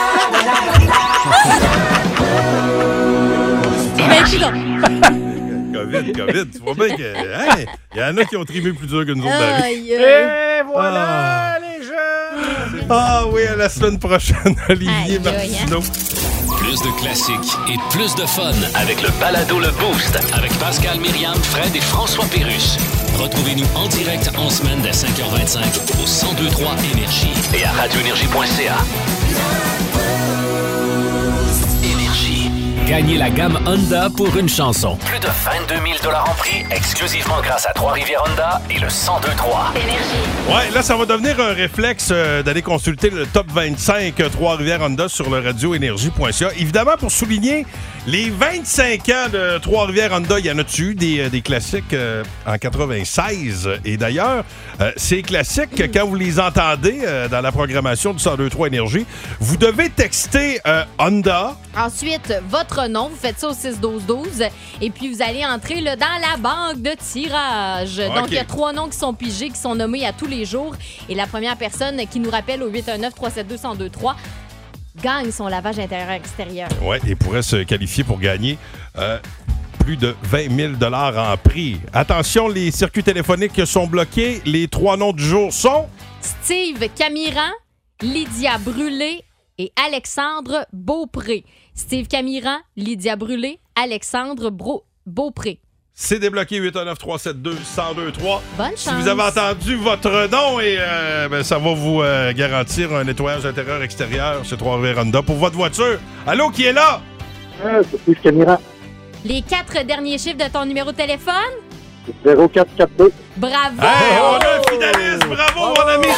Speaker 2: COVID, COVID, tu vois bien qu'il hein, y en a qui ont trimé plus dur que nous autres.
Speaker 11: Aïe, et voilà, ah. les jeunes!
Speaker 2: Ah oui, à la semaine prochaine, Olivier Martineau.
Speaker 1: Plus de classiques et plus de fun avec le balado Le Boost avec Pascal, Myriam, Fred et François Pérusse. Retrouvez-nous en direct en semaine dès cinq heures vingt-cinq au cent deux trois Énergie et à radio énergie point c a. Énergie. Gagnez la gamme Honda pour une chanson. Plus de vingt-deux mille dollars en prix, exclusivement grâce à Trois-Rivières Honda et le cent deux trois.
Speaker 2: Énergie. Ouais, là, ça va devenir un réflexe euh, d'aller consulter le top vingt-cinq euh, Trois-Rivières Honda sur le radio énergie point c a. Évidemment, pour souligner les vingt-cinq ans de Trois-Rivières Honda, il y en a-tu eu des, des classiques euh, en quatre-vingt-seize. Et d'ailleurs, euh, ces classiques, quand vous les entendez euh, dans la programmation du cent deux trois Énergie, vous devez texter euh, Honda.
Speaker 3: Ensuite, votre nom, vous faites ça au six douze douze et puis vous allez entrer là, dans la banque de tirage. Okay. Donc, il y a trois noms qui sont pigés, qui sont nommés à tous les jours. Et la première personne qui nous rappelle au huit un neuf, trois sept deux, un zéro deux trois gagne son lavage intérieur-extérieur.
Speaker 2: Oui, et pourrait se qualifier pour gagner euh, plus de vingt mille dollars en prix. Attention, les circuits téléphoniques sont bloqués. Les trois noms du jour sont...
Speaker 3: Steve Camiran, Lydia Brûlé et Alexandre Beaupré. Steve Camiran, Lydia Brûlé, Alexandre Bro- Beaupré.
Speaker 2: C'est débloqué huit un neuf, trois sept deux, un zéro deux trois.
Speaker 3: Bonne chance.
Speaker 2: Si vous avez entendu votre nom, et euh, ben, ça va vous euh, garantir un nettoyage intérieur-extérieur chez Trois-Rivières Honda pour votre voiture. Allô, qui est là?
Speaker 6: Ah, c'est Steve Camiran.
Speaker 3: Les quatre derniers chiffres de ton numéro de téléphone?
Speaker 6: zéro quatre quatre deux.
Speaker 3: Bravo!
Speaker 2: Hey, on a un finaliste! Bravo, mon ami!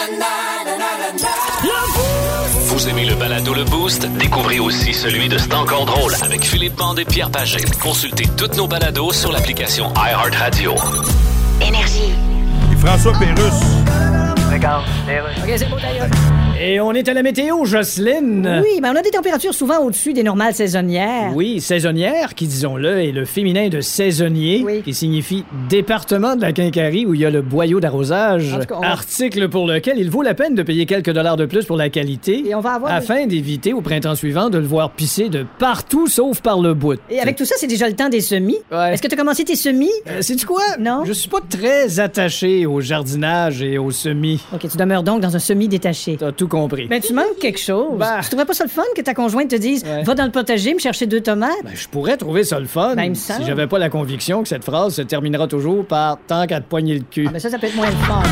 Speaker 1: Vous aimez le balado Le Boost? Découvrez aussi celui de C'est encore drôle avec Philippe Bande et Pierre Pagé. Consultez toutes nos balados sur l'application iHeartRadio.
Speaker 9: Énergie.
Speaker 2: Et François Pérusse.
Speaker 9: Regarde, OK, c'est beau d'ailleurs.
Speaker 7: Et on est à la météo, Jocelyne.
Speaker 8: Oui, ben on a des températures souvent au-dessus des normales saisonnières.
Speaker 7: Oui, saisonnière, qui, disons-le, est le féminin de saisonnier,
Speaker 8: oui.
Speaker 7: qui signifie département de la quincaillerie où il y a le boyau d'arrosage. On... Article pour lequel il vaut la peine de payer quelques dollars de plus pour la qualité.
Speaker 8: Et on va avoir
Speaker 7: afin
Speaker 8: des...
Speaker 7: d'éviter au printemps suivant de le voir pisser de partout sauf par le bout.
Speaker 8: Et avec tout ça, c'est déjà le temps des semis.
Speaker 7: Ouais.
Speaker 8: Est-ce que tu as commencé tes semis?
Speaker 7: Euh, sais-tu quoi?
Speaker 8: Non.
Speaker 7: Je suis pas très attaché au jardinage et aux semis.
Speaker 8: OK, tu demeures donc dans un semi détaché.
Speaker 7: T'as tout compris.
Speaker 8: Ben, tu manques quelque chose.
Speaker 7: Bah.
Speaker 8: Tu trouverais pas ça le fun que ta conjointe te dise ouais. Va dans le potager me chercher deux tomates?
Speaker 7: Ben, je pourrais trouver ça le fun.
Speaker 8: Ben,
Speaker 7: si j'avais pas la conviction que cette phrase se terminera toujours par tant qu'à te poigner le cul.
Speaker 8: Ah, ben ça, ça peut être moins le fun.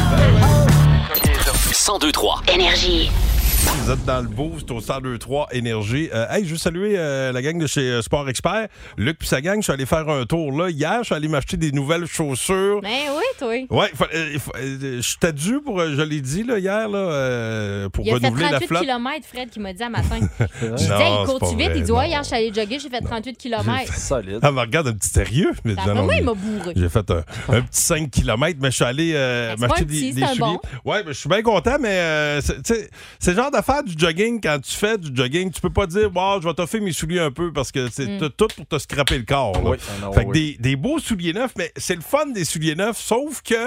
Speaker 1: cent deux trois
Speaker 9: Énergie.
Speaker 2: Vous êtes dans le boost au cent deux trois Énergie. Euh, hey, je veux saluer euh, la gang de chez euh, Sport Expert. Luc puis sa gang, je suis allé faire un tour là. Hier, je suis allé m'acheter des nouvelles chaussures.
Speaker 3: Ben oui, toi.
Speaker 2: Ouais, faut, euh, faut, euh, je t'ai dû pour, euh, je l'ai dit là, hier, là, euh, pour
Speaker 3: il a
Speaker 2: renouveler
Speaker 3: fait
Speaker 2: la
Speaker 3: trente-huit
Speaker 2: flotte.
Speaker 3: kilomètres, Fred, qui m'a dit à matin. J'ai dit,
Speaker 2: Non,
Speaker 3: hey, il
Speaker 2: c'est
Speaker 3: court-tu
Speaker 2: pas
Speaker 3: vite?
Speaker 2: vrai,
Speaker 3: Il dit, ouais,
Speaker 2: non.
Speaker 3: hier, je suis allé jogger, j'ai fait trente-huit kilomètres.
Speaker 4: Solide.
Speaker 2: Ah, mais regarde, un petit sérieux. Mais
Speaker 3: Ça
Speaker 2: non,
Speaker 3: moi,
Speaker 2: mais
Speaker 3: il m'a bourré.
Speaker 2: j'ai fait un, un petit cinq kilomètres, mais je suis allé euh,
Speaker 3: Ben,
Speaker 2: m'acheter
Speaker 3: c'est pas un
Speaker 2: des,
Speaker 3: petit,
Speaker 2: des
Speaker 3: c'est un
Speaker 2: souliers.
Speaker 3: bon.
Speaker 2: Ouais, mais je suis bien content, mais euh, c'est, tu sais, c'est le genre d'affaire du jogging. Quand tu fais du jogging, tu peux pas dire, bon, je vais t'offrir mes souliers un peu parce que c'est
Speaker 3: Mm.
Speaker 2: t- tout pour te scraper le corps. Là.
Speaker 4: Oui, non,
Speaker 2: fait que
Speaker 4: oui.
Speaker 2: des, des beaux souliers neufs, mais c'est le fun des souliers neufs, sauf que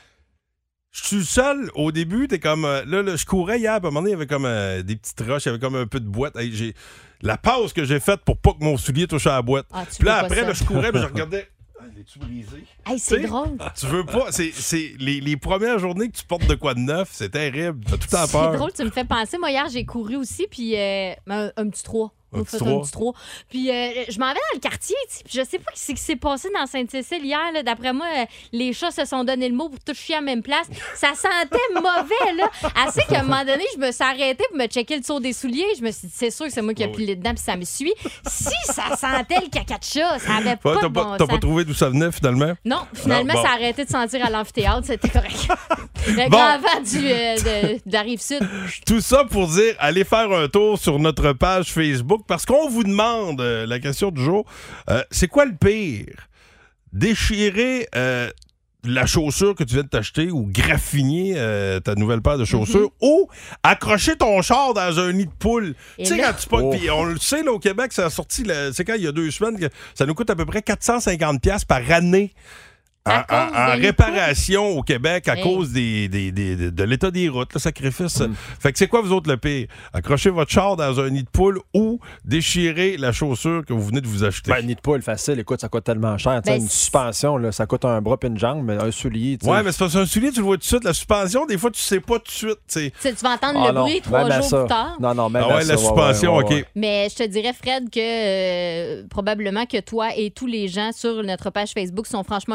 Speaker 2: je suis seul au début. T'es comme euh, là, là, je courais hier, puis à un moment donné, il y avait comme euh, des petites roches, il y avait comme un peu de boîte. Hey, j'ai la pause que j'ai faite pour pas que mon soulier touche à la boîte.
Speaker 3: Ah, tu
Speaker 2: Puis là,
Speaker 3: veux pas
Speaker 2: après,
Speaker 3: ça.
Speaker 2: là, je courais, puis je regardais. Ah, l'es-tu brisé?
Speaker 3: Hey, c'est
Speaker 2: T'sais,
Speaker 3: drôle.
Speaker 2: Tu veux pas. C'est, c'est les, les premières journées que tu portes de quoi de neuf, c'est terrible. T'as tout le temps peur.
Speaker 3: C'est drôle, tu me fais penser. Moi, hier, j'ai couru aussi, puis euh, un, un petit trois.
Speaker 2: Un
Speaker 3: On
Speaker 2: petit
Speaker 3: fait
Speaker 2: trois.
Speaker 3: un petit trois. Puis euh, je m'en vais dans le quartier, tu sais, puis je sais pas ce qui s'est passé dans Sainte-Cécile hier. Là. D'après moi, euh, les chats se sont donné le mot pour tout chier à la même place. Ça sentait mauvais, là. Assez qu'à un moment donné, je me suis arrêtée pour me checker le tour des souliers. Je me suis dit, c'est sûr que c'est moi qui ai
Speaker 2: Oh oui.
Speaker 3: pilé dedans, puis ça me suit. Si ça sentait le caca de chat, ça avait
Speaker 2: Ouais,
Speaker 3: pas
Speaker 2: t'as
Speaker 3: de
Speaker 2: pas,
Speaker 3: bon
Speaker 2: t'as
Speaker 3: sens.
Speaker 2: pas trouvé d'où ça venait, finalement?
Speaker 3: Non, finalement,
Speaker 2: Non, bon.
Speaker 3: ça a arrêté de sentir à l'amphithéâtre. C'était correct. Le
Speaker 2: Bon.
Speaker 3: grand vent du, euh, de, de la Rive-Sud.
Speaker 2: Tout ça pour dire, allez faire un tour sur notre page Facebook parce qu'on vous demande euh, la question du jour. Euh, c'est quoi le pire? Déchirer euh, la chaussure que tu viens de t'acheter ou graffiner euh, ta nouvelle paire de chaussures
Speaker 3: Mm-hmm.
Speaker 2: ou accrocher ton char dans un nid de poule.
Speaker 3: Et
Speaker 2: Tu sais,
Speaker 3: là-
Speaker 2: quand tu pognes,
Speaker 4: Oh.
Speaker 2: puis on le sait, là, au Québec, ça a sorti, le- c'est quand il y a deux semaines, que ça nous coûte à peu près quatre cent cinquante dollars par année. En,
Speaker 3: À cause
Speaker 2: en- en
Speaker 3: des nids de
Speaker 2: réparation au Québec à
Speaker 3: Hey.
Speaker 2: cause des, des- des- de, de l'état des routes, le sacrifice.
Speaker 4: Mm.
Speaker 2: Fait que c'est quoi, vous autres, le pire? Accrochez votre char dans un nid de poule ou déchirer la chaussure que vous venez de vous acheter.
Speaker 4: Ben, nid de poule, facile. Écoute, ça coûte tellement cher. Tu sais,
Speaker 3: Ben,
Speaker 4: une
Speaker 3: c'est-
Speaker 4: suspension, là, ça coûte un bras et une jambe, mais un soulier, tu sais.
Speaker 2: ouais, mais c'est parce qu'un soulier, tu le vois tout de suite. La suspension, des fois, tu sais pas tout de suite. tu sais.
Speaker 3: Tu sais, tu vas entendre
Speaker 4: Ah
Speaker 3: le
Speaker 4: non,
Speaker 3: bruit trois
Speaker 4: même à
Speaker 3: jours
Speaker 4: ça.
Speaker 3: plus tard.
Speaker 4: Non, non, même
Speaker 2: Ah
Speaker 4: à
Speaker 2: ouais,
Speaker 4: ça,
Speaker 2: la suspension,
Speaker 4: ouais,
Speaker 2: OK.
Speaker 4: ouais.
Speaker 3: Mais je te dirais, Fred, que euh, probablement que toi et tous les gens sur notre page Facebook sont franchement plus lucides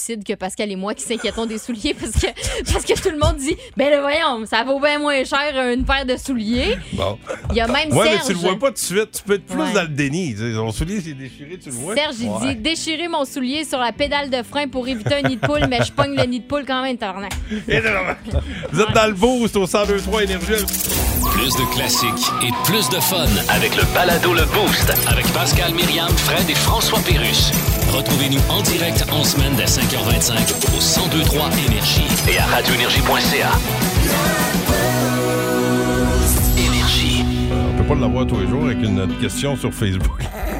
Speaker 3: lucide que Pascal et moi qui s'inquiétons des souliers parce que, parce que tout le monde dit ben là, voyons, ça vaut bien moins cher une paire de souliers.
Speaker 2: Bon.
Speaker 3: Il y a même
Speaker 2: ouais,
Speaker 3: Serge.
Speaker 2: mais tu le vois pas tout de suite. Tu peux être plus
Speaker 3: Ouais.
Speaker 2: dans le déni. Son soulier s'est déchiré, tu le vois.
Speaker 3: Serge, il
Speaker 2: Ouais.
Speaker 3: dit déchirer mon soulier sur la pédale de frein pour éviter un nid de poule, mais je pogne le nid de poule quand même, tabarnak.
Speaker 2: Et là, vous êtes dans le boost au cent deux trois Énergie.
Speaker 1: Plus de classiques et plus de fun avec le balado Le Boost avec Pascal, Myriam, Fred et François Pérusse. Retrouvez-nous en direct en semaine dès cinq heures vingt-cinq au cent deux trois Énergie et à radio énergie point c a. Énergie.
Speaker 2: On peut pas l'avoir tous les jours avec une notre question sur Facebook.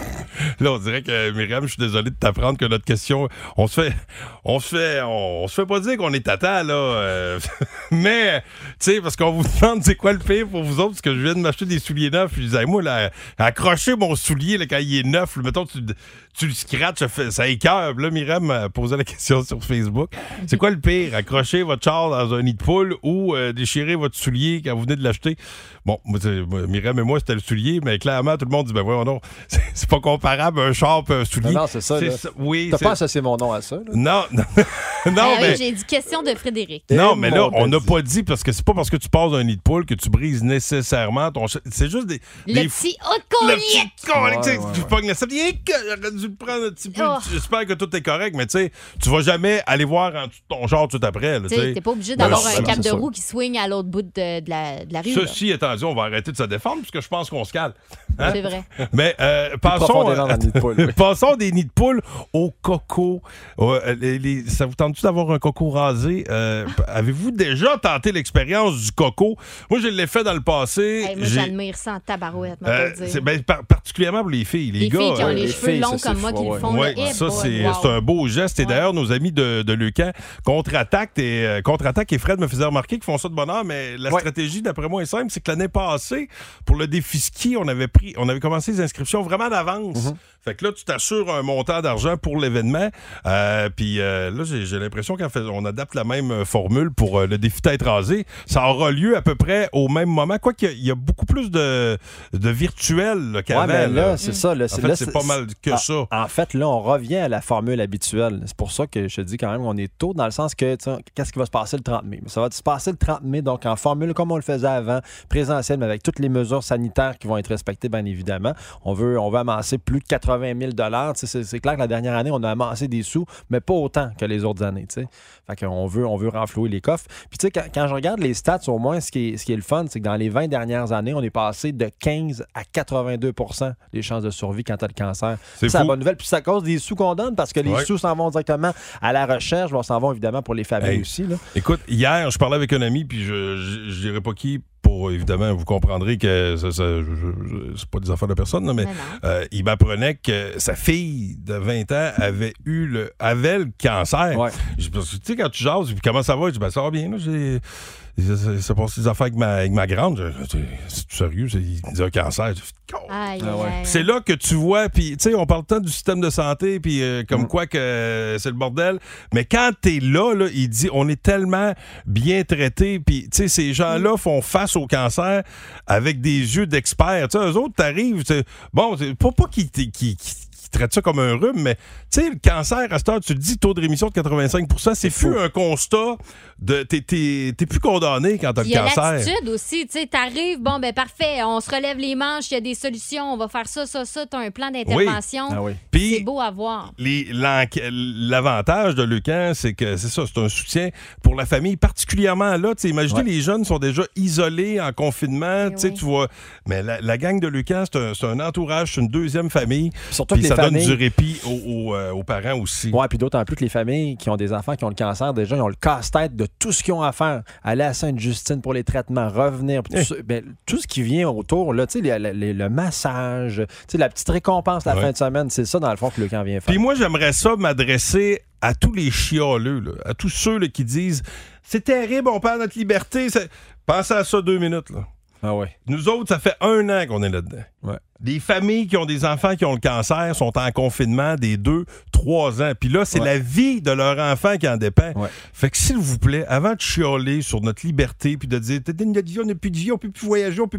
Speaker 2: Là, on dirait que, Myriam, je suis désolé de t'apprendre que notre question, on se fait, on se fait, on, on se fait pas dire qu'on est tata, là. Euh, mais, tu sais, parce qu'on vous demande c'est quoi le pire pour vous autres, parce que je viens de m'acheter des souliers neufs, puis je disais, moi, là, accrocher mon soulier, là, quand il est neuf, là, mettons, tu, tu le scratches, ça, fait, ça écoeure. Là, Myriam m'a posé la question sur Facebook. C'est quoi le pire? Accrocher votre char dans un nid de poule ou euh, déchirer votre soulier quand vous venez de l'acheter? Bon, moi, Myriam et moi, c'était le soulier, mais clairement, tout le monde dit, ben voyons non, c'est, c'est pas comparable un char et un soulier.
Speaker 4: Non, non, c'est ça.
Speaker 2: C'est
Speaker 4: là.
Speaker 2: ça. Oui,
Speaker 4: T'as
Speaker 2: c'est...
Speaker 4: pas associé mon nom à ça? Là?
Speaker 2: Non, non. non
Speaker 3: Ah
Speaker 2: mais...
Speaker 3: oui, j'ai dit question de Frédéric.
Speaker 2: Non,
Speaker 4: Et
Speaker 2: mais là, on n'a
Speaker 4: dit.
Speaker 2: pas dit, parce que c'est pas parce que tu passes un nid de poule que tu brises nécessairement ton... ch- C'est juste des...
Speaker 3: Le
Speaker 2: des...
Speaker 3: petit haut
Speaker 2: Le
Speaker 3: collier.
Speaker 2: petit collier, tu sais,
Speaker 4: Ouais, ouais,
Speaker 2: tu
Speaker 4: ouais.
Speaker 2: pognes la salle. J'aurais dû le prendre un petit peu.
Speaker 3: Oh.
Speaker 2: J'espère que tout est correct, mais tu sais, tu vas jamais aller voir en dessous de ton char tout après. Là,
Speaker 3: Tu sais, t'es pas obligé
Speaker 2: Ben
Speaker 3: d'avoir
Speaker 2: non,
Speaker 3: un
Speaker 2: ben
Speaker 3: cap
Speaker 2: non,
Speaker 3: de
Speaker 2: c'est
Speaker 3: roue qui swing à l'autre bout de, de la, de la rue. là.
Speaker 2: Ceci étant dit, on va arrêter de se défendre, parce que je pense qu'on se cale. Hein?
Speaker 3: C'est vrai.
Speaker 2: Mais euh, passons,
Speaker 4: profondément dans le nid de poule, oui.
Speaker 2: passons des nids de poule au coco. Ouais, les- les- ça vous tente-tu d'avoir un coco rasé? Euh, avez-vous déjà tenté l'expérience du coco? Moi, je l'ai fait dans le passé.
Speaker 3: Hey, moi,
Speaker 2: J'ai-
Speaker 3: j'admire ça en tabarouette, moi,
Speaker 2: euh,
Speaker 3: te le
Speaker 2: c'est
Speaker 3: dire.
Speaker 2: ben, par- particulièrement pour les filles. Les,
Speaker 3: Les
Speaker 2: gars,
Speaker 3: filles qui ont
Speaker 2: euh,
Speaker 3: les
Speaker 4: les
Speaker 3: cheveux
Speaker 4: filles,
Speaker 3: longs
Speaker 4: ça,
Speaker 3: comme
Speaker 4: c'est
Speaker 3: moi
Speaker 4: fou,
Speaker 3: qui le
Speaker 4: ouais.
Speaker 3: font.
Speaker 2: Oui,
Speaker 3: là,
Speaker 2: ça,
Speaker 3: eh
Speaker 2: c'est,
Speaker 3: boy,
Speaker 2: c'est
Speaker 3: wow.
Speaker 2: un beau geste. Et
Speaker 3: Ouais.
Speaker 2: d'ailleurs, nos amis de, de Leucan, Contre-Attaque et, euh, Contre-Attaque et Fred me faisaient remarquer qu'ils font ça de bonne heure, mais la
Speaker 4: Ouais.
Speaker 2: stratégie, d'après moi, est simple. C'est que l'année passée, pour le défi ski, on avait pris, on avait commencé les inscriptions vraiment d'avance.
Speaker 4: Mm-hmm.
Speaker 2: Fait que là, tu t'assures un montant d'argent pour l'événement. Euh, Puis euh, là, j'ai, j'ai l'impression qu'on fait, on adapte la même euh, formule pour euh, le défi tête rasée. Ça aura lieu à peu près au même moment. Quoi qu'il y a, il y a beaucoup plus de, de virtuel là, qu'avant.
Speaker 4: Ouais, mais là,
Speaker 2: là.
Speaker 4: c'est ça. Là,
Speaker 2: En
Speaker 4: c'est,
Speaker 2: fait,
Speaker 4: là,
Speaker 2: c'est pas mal que
Speaker 4: en,
Speaker 2: ça.
Speaker 4: En fait, là, on revient à la formule habituelle. C'est pour ça que je te dis quand même qu'on est tôt, dans le sens que, tu sais, qu'est-ce qui va se passer le trente mai? Mais ça va se passer le trente mai, donc en formule comme on le faisait avant, présentiel, mais avec toutes les mesures sanitaires qui vont être respectées, bien évidemment. On veut, on veut amasser plus de quatre-vingt mille dollars. C'est, c'est clair que la dernière année, on a amassé des sous, mais pas autant que les autres années. T'sais. Fait qu'on veut, on veut renflouer les coffres. Puis, tu sais, quand, quand je regarde les stats, au moins, ce qui est, ce qui est le fun, c'est que dans les vingt dernières années, on est passé de quinze à quatre-vingt-deux pour cent des chances de survie quand tu as le cancer.
Speaker 2: C'est
Speaker 4: C'est la
Speaker 2: fou.
Speaker 4: bonne nouvelle. Puis, c'est à cause des sous qu'on donne, parce que les
Speaker 2: Ouais.
Speaker 4: sous s'en vont directement à la recherche, on s'en vont évidemment pour les familles
Speaker 2: Hey.
Speaker 4: aussi. Là.
Speaker 2: Écoute, hier, je parlais avec un ami, puis je, je, je dirais pas qui, pour évidemment, vous comprendrez que ça, ça, je- je- c'est pas des affaires de personne, là, mais
Speaker 3: Mais non.
Speaker 2: euh, il m'apprenait que sa fille de vingt ans avait eu le, avait le cancer.
Speaker 4: Ouais.
Speaker 2: Je- parce que, tu sais, quand tu jases, puis comment ça va? Je dis, ben, ça va bien, là, j'ai. Ça, ça passe des affaires avec ma, avec ma grande. Je- je- C'est sérieux, c'est, il me dit un cancer. Je fais,
Speaker 3: Aïe,
Speaker 4: Ah ouais.
Speaker 3: aïe, aïe.
Speaker 2: c'est là que tu vois, puis tu sais, on parle tant du système de santé, puis euh, comme
Speaker 4: Mm.
Speaker 2: quoi que euh, c'est le bordel. Mais quand t'es là, là, il dit, on est tellement bien traité, puis tu sais, ces gens-là font face au cancer avec des yeux d'experts. Tu sais, eux autres, t'arrives, c'est- bon, c'est pas, pas qu'ils qui, qui, qui traitent ça comme un rhume, mais tu sais, le cancer, à cette heure, tu te dis, taux de rémission de quatre-vingt-cinq pour cent, c'est
Speaker 4: C'est
Speaker 2: plus
Speaker 4: fou.
Speaker 2: un constat de. T'es, t'es, t'es plus condamné quand t'as
Speaker 3: Puis
Speaker 2: le
Speaker 3: il y a
Speaker 2: cancer.
Speaker 3: l'attitude aussi, tu sais, t'arrives, bon, ben parfait, on se relève les manches, il y a des solutions, on va faire ça, ça, ça, t'as un plan d'intervention.
Speaker 4: Ah oui.
Speaker 2: Puis-
Speaker 3: C'est beau à voir.
Speaker 2: Les- l'enque- L'avantage de Leucan, c'est que c'est ça, c'est un soutien pour la famille, particulièrement là. Tu sais, imaginez,
Speaker 4: Ouais.
Speaker 2: les jeunes sont déjà isolés en confinement.
Speaker 3: Eh
Speaker 2: Tu sais,
Speaker 3: oui.
Speaker 2: tu vois. Mais la, la gang de Leucan, c'est un, c'est un entourage, c'est une deuxième famille.
Speaker 4: Surtout
Speaker 2: Puis
Speaker 4: que
Speaker 2: ça
Speaker 4: les
Speaker 2: donne
Speaker 4: familles...
Speaker 2: du répit aux, aux, euh, aux parents aussi.
Speaker 4: Ouais, puis d'autant plus que les familles qui ont des enfants qui ont le cancer, déjà, ils ont le casse-tête de tout ce qu'ils ont à faire. Aller à Sainte-Justine pour les traitements, revenir, puis tout,
Speaker 2: Eh.
Speaker 4: ça. Ben, tout ce qui vient autour, là, tu sais, le, le- le massage, tu sais, la petite récompense la
Speaker 2: Ouais.
Speaker 4: fin de semaine, c'est ça, dans le fond, que le camp vient faire.
Speaker 2: Puis moi, j'aimerais ça m'adresser à tous les chialeux, là, à tous ceux là, qui disent « C'est terrible, on perd notre liberté. » Pensez à ça deux minutes, là.
Speaker 4: Ah ouais.
Speaker 2: Nous autres, ça fait un an qu'on est là-dedans.
Speaker 4: Ouais.
Speaker 2: Des familles qui ont des enfants qui ont le cancer sont en confinement des deux, trois ans. Puis là, c'est
Speaker 4: Ouais.
Speaker 2: la vie de leur enfant qui en dépend.
Speaker 4: Ouais.
Speaker 2: Fait que s'il vous plaît, avant de chialer sur notre liberté puis de dire « Notre vie, on n'a plus de vie, on peut plus voyager, on peut plus... »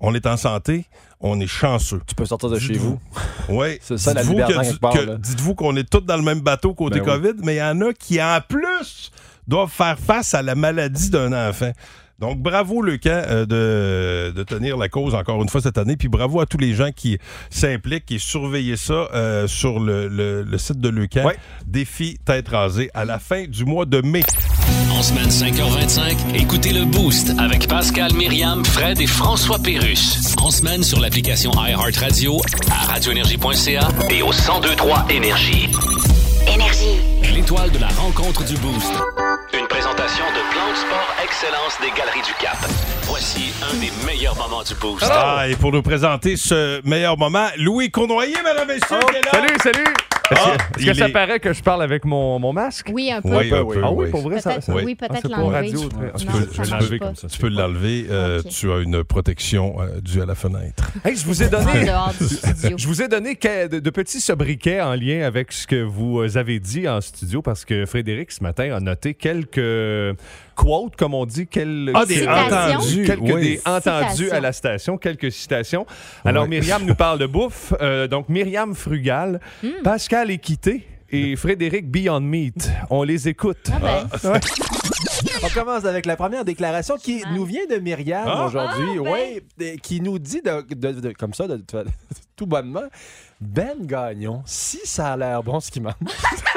Speaker 2: on est en santé, on est chanceux.
Speaker 4: Tu peux sortir de chez vous.
Speaker 2: Oui.
Speaker 4: C'est ça,
Speaker 2: dites-vous
Speaker 4: la liberté
Speaker 2: que,
Speaker 4: quelque part,
Speaker 2: que,
Speaker 4: là.
Speaker 2: dites-vous qu'on est tous dans le même bateau côté
Speaker 4: Ben
Speaker 2: COVID,
Speaker 4: oui.
Speaker 2: mais il y en a qui, en plus, doivent faire face à la maladie d'un enfant. Donc, bravo, le camp, euh, de, de tenir la cause encore une fois cette année. Puis bravo à tous les gens qui s'impliquent et surveillent ça euh, sur le, le, le site de Leucan.
Speaker 4: Ouais.
Speaker 2: Défi tête rasée à la fin du mois de mai.
Speaker 1: En semaine cinq heures vingt-cinq, écoutez le Boost avec Pascal, Myriam, Fred et François Pérusse. En semaine sur l'application iHeartRadio, à radio énergie point c a et au cent deux trois Énergie.
Speaker 9: Énergie.
Speaker 1: L'étoile de la rencontre du Boost. Une présentation de Plan de Sport Excellence des Galeries du Cap. Voici un des meilleurs moments du Boost.
Speaker 2: Ah, et pour nous présenter ce meilleur moment, Louis Cournoyer, mesdames et messieurs,
Speaker 13: Oh,
Speaker 2: qui est là.
Speaker 13: salut, salut! Est-ce
Speaker 2: Ah,
Speaker 13: que, est-ce
Speaker 2: il
Speaker 13: que ça
Speaker 2: est-
Speaker 13: paraît que je parle avec mon, mon masque?
Speaker 3: Oui, un peu.
Speaker 2: Oui, un peu,
Speaker 13: Ah oui,
Speaker 2: oui.
Speaker 13: pour vrai, ça,
Speaker 3: Peut-être,
Speaker 13: ça...
Speaker 3: oui,
Speaker 13: Ah,
Speaker 3: peut-être
Speaker 13: c'est pour
Speaker 3: l'enlever.
Speaker 13: radio.
Speaker 3: Non,
Speaker 13: Tu
Speaker 3: ça
Speaker 13: peux,
Speaker 3: marche
Speaker 13: je vais l'enlever
Speaker 3: pas.
Speaker 13: comme ça.
Speaker 2: Tu peux l'enlever. euh,
Speaker 3: Ok.
Speaker 2: Tu as une protection euh, due à la fenêtre.
Speaker 13: Hey, je vous ai
Speaker 3: En
Speaker 13: donné...
Speaker 3: dehors du studio.
Speaker 13: Je vous ai donné que- de, de petits sobriquets en lien avec ce que vous avez dit en studio parce que Frédéric, ce matin, a noté quelques quotes, comme on dit. Quel,
Speaker 2: Ah, des
Speaker 3: Citations.
Speaker 2: entendus.
Speaker 13: Quelques
Speaker 2: Oui.
Speaker 13: des entendus
Speaker 3: Citations.
Speaker 13: à la station, quelques citations. Alors,
Speaker 2: Ouais.
Speaker 13: Myriam nous parle de bouffe. Euh, donc, Myriam Frugal, Pascal Équité et Frédéric Beyond Meat. On les écoute.
Speaker 3: Ah ben.
Speaker 13: Ouais.
Speaker 4: On commence avec la première déclaration qui nous vient de Myriam
Speaker 2: Ah.
Speaker 4: aujourd'hui,
Speaker 3: Ah, ben.
Speaker 4: ouais, et qui nous dit de, de- de- comme ça, de, de- tout bonnement, Ben Gagnon, si ça a l'air bon ce qu'il mange.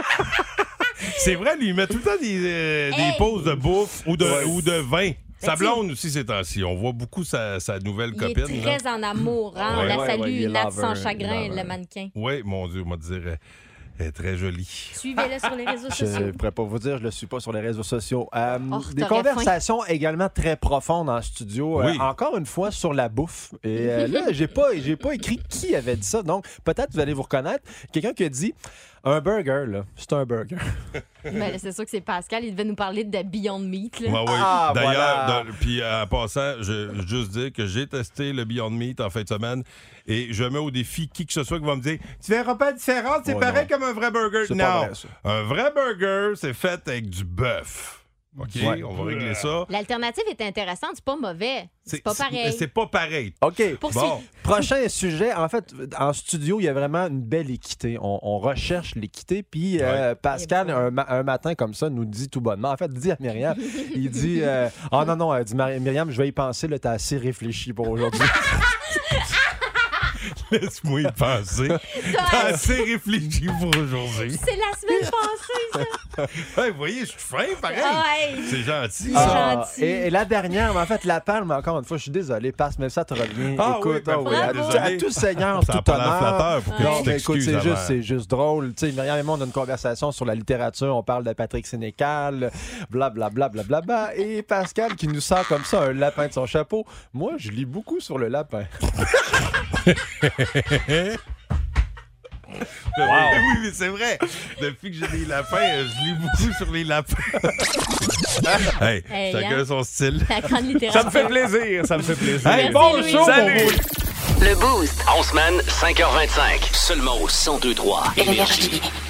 Speaker 2: C'est vrai, lui, il met tout le temps des, euh, des
Speaker 3: Hey!
Speaker 2: pauses de bouffe ou de,
Speaker 4: Ouais.
Speaker 2: ou de vin. Sa
Speaker 3: tu-
Speaker 2: blonde aussi, ces temps-ci. On voit beaucoup sa, sa nouvelle
Speaker 3: Il
Speaker 2: copine.
Speaker 3: est très en amour. Hein?
Speaker 2: Ouais,
Speaker 3: On la
Speaker 4: ouais,
Speaker 3: salue,
Speaker 4: ouais, il est
Speaker 3: Nat
Speaker 4: lover,
Speaker 3: sans
Speaker 4: il est
Speaker 3: chagrin,
Speaker 4: lover.
Speaker 3: le mannequin.
Speaker 2: Oui, mon Dieu, on va te dire, elle- elle est très jolie.
Speaker 3: Suivez-le sur les réseaux
Speaker 4: Je
Speaker 3: sociaux.
Speaker 4: ne pourrais pas vous dire, je ne le suis pas sur les réseaux sociaux. Euh,
Speaker 3: Oh,
Speaker 4: des
Speaker 3: t'aurais
Speaker 4: conversations également très profondes en studio.
Speaker 2: Oui.
Speaker 4: Euh, encore une fois, sur la bouffe. Et euh, là, j'ai pas, j'ai pas écrit qui avait dit ça. Donc, peut-être vous allez vous reconnaître. Quelqu'un qui a dit un burger, là, c'est un burger.
Speaker 3: Ben, là, c'est sûr que c'est Pascal. Il devait nous parler de Beyond Meat. Là.
Speaker 2: Ouais, oui.
Speaker 4: Ah,
Speaker 2: D'ailleurs,
Speaker 4: voilà.
Speaker 2: dans- puis en passant, je je veux juste dire que j'ai testé le Beyond Meat en fin de semaine et je mets au défi qui que ce soit qui va me dire tu verras pas la différence, c'est
Speaker 4: Oh,
Speaker 2: pareil
Speaker 4: non.
Speaker 2: comme un vrai burger.
Speaker 4: C'est
Speaker 2: Non,
Speaker 4: pas vrai, ça.
Speaker 2: un vrai burger, c'est fait avec du bœuf. OK,
Speaker 4: Ouais.
Speaker 2: on va régler ça.
Speaker 3: L'alternative est intéressante. C'est pas mauvais. C'est pas pareil.
Speaker 2: C'est pas pareil.
Speaker 4: OK.
Speaker 3: Poursuis.
Speaker 2: Bon.
Speaker 4: Prochain sujet. En fait, en studio, il y a vraiment une belle équité. On, on recherche l'équité. Puis euh, Pascal, un, ma- un matin comme ça, nous dit tout bonnement. En fait, il dit à Myriam, il dit euh, oh non, non, elle dit Mar- Myriam, je vais y penser, là, t'as assez réfléchi pour aujourd'hui.
Speaker 2: Laisse-moi y penser. T'as assez réfléchi pour aujourd'hui.
Speaker 3: C'est la semaine passée, ça.
Speaker 2: Ouais, vous voyez, je suis fin, pareil.
Speaker 3: Ouais.
Speaker 2: C'est gentil.
Speaker 3: C'est
Speaker 2: ça.
Speaker 3: gentil.
Speaker 4: et, et la dernière, mais en fait, la palme, encore une fois, je suis désolé, passe, mais ça te revient.
Speaker 2: Ah
Speaker 4: Écoute,
Speaker 2: oui, ben,
Speaker 4: ah oui, à,
Speaker 2: bravo.
Speaker 4: tout- à tout seigneur,
Speaker 2: Ça a
Speaker 4: tout
Speaker 2: pas l'air
Speaker 4: honneur.
Speaker 2: flatteur pour que
Speaker 4: Non,
Speaker 2: tu
Speaker 4: mais écoute,
Speaker 2: t'excuses
Speaker 4: c'est
Speaker 2: avant.
Speaker 4: juste, c'est juste drôle. Tu sais, Myriam et moi, on a une conversation sur la littérature. On parle de Patrick Sénécal, blablabla, blablabla. Et Pascal qui nous sort comme ça un lapin de son chapeau. Moi, je lis beaucoup sur le lapin.
Speaker 2: Oui, oui, mais c'est vrai. Depuis que j'ai des lapins, euh, je lis beaucoup sur les lapins. hey,
Speaker 3: Hey,
Speaker 2: chacun
Speaker 3: hein?
Speaker 2: son style.
Speaker 3: La grande littérature.
Speaker 13: Ça me fait plaisir, ça me fait plaisir.
Speaker 2: Hey,
Speaker 3: Merci,
Speaker 2: bon
Speaker 3: Louis.
Speaker 2: show,
Speaker 13: Salut.
Speaker 2: mon beau.
Speaker 9: Le Boost.
Speaker 1: En semaine, cinq heures vingt-cinq, seulement au cent deux trois Énergie.